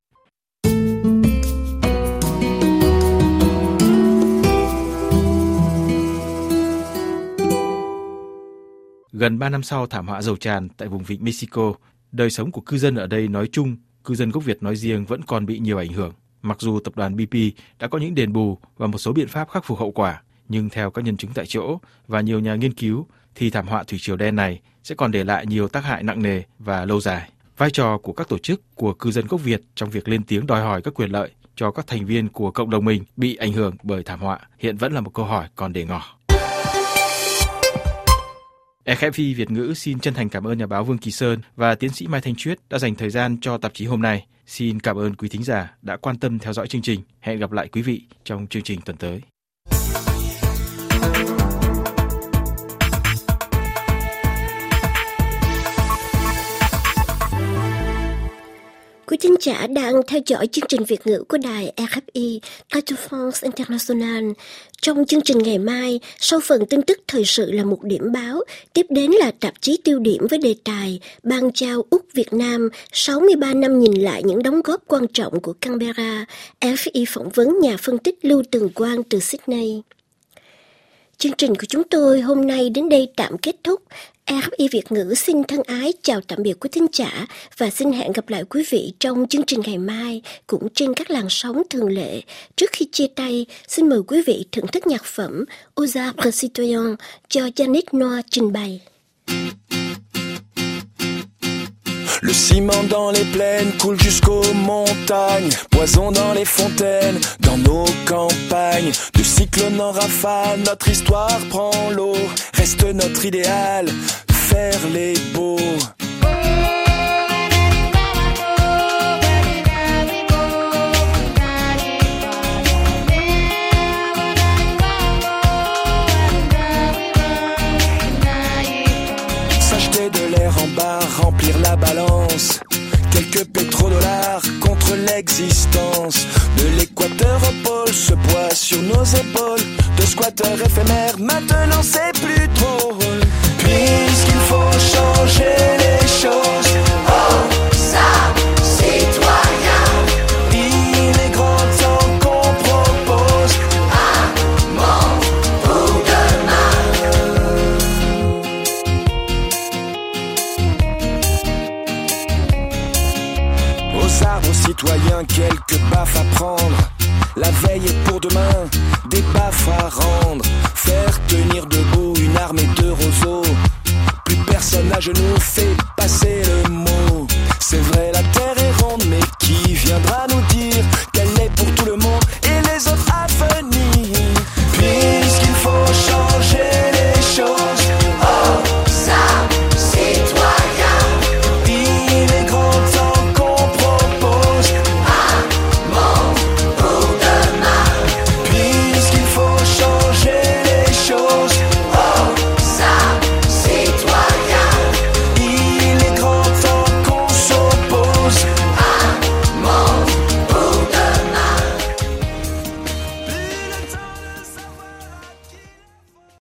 Gần ba năm sau thảm họa dầu tràn tại vùng vịnh Mexico, đời sống của cư dân ở đây nói chung, cư dân gốc Việt nói riêng vẫn còn bị nhiều ảnh hưởng. Mặc dù tập đoàn bê pê đã có những đền bù và một số biện pháp khắc phục hậu quả, nhưng theo các nhân chứng tại chỗ và nhiều nhà nghiên cứu thì thảm họa thủy triều đen này sẽ còn để lại nhiều tác hại nặng nề và lâu dài. Vai trò của các tổ chức của cư dân gốc Việt trong việc lên tiếng đòi hỏi các quyền lợi cho các thành viên của cộng đồng mình bị ảnh hưởng bởi thảm họa hiện vẫn là một câu hỏi còn để ngỏ. rờ ép i Việt ngữ xin chân thành cảm ơn nhà báo Vương Kỳ Sơn và tiến sĩ Mai Thanh Chuyết đã dành thời gian cho tạp chí hôm nay. Xin cảm ơn quý thính giả đã quan tâm theo dõi chương trình. Hẹn gặp lại quý vị trong chương trình tuần tới. Quý thính giả đang theo dõi chương trình Việt ngữ của đài rờ ép i, Radio France International. Trong chương trình ngày mai, sau phần tin tức thời sự là một điểm báo, tiếp đến là tạp chí tiêu điểm với đề tài Ban trao Úc Việt Nam sáu mươi ba năm nhìn lại những đóng góp quan trọng của Canberra. rờ ép i phỏng vấn nhà phân tích Lưu Tường Quang từ Sydney. Chương trình của chúng tôi hôm nay đến đây tạm kết thúc. rờ ép i Việt ngữ xin thân ái chào tạm biệt quý thính giả và xin hẹn gặp lại quý vị trong chương trình ngày mai cũng trên các làn sóng thường lệ. Trước khi chia tay, xin mời quý vị thưởng thức nhạc phẩm Aux Arbres Citoyens do Yannick Noah trình bày. Le ciment dans les plaines coule jusqu'aux montagnes, poison dans les fontaines, dans nos campagnes. De cyclone en rafale, notre histoire prend l'eau. Reste notre idéal, faire les beaux. S'acheter de l'air en bar, remplir la balance. Quelques pétrodollars contre l'existence. De l'équateur au pôle, ce poids sur nos épaules. De squatteurs éphémères, maintenant c'est plus drôle. Puisqu'il faut changer les choses. Oh, ça, citoyen. Il est grand temps qu'on propose un monde pour demain. Aux arbres citoyens, quelques baffes à prendre. La veille est pour demain, des baffes à rendre. Faire tenir debout une armée de roseaux. Plus personne à genoux fait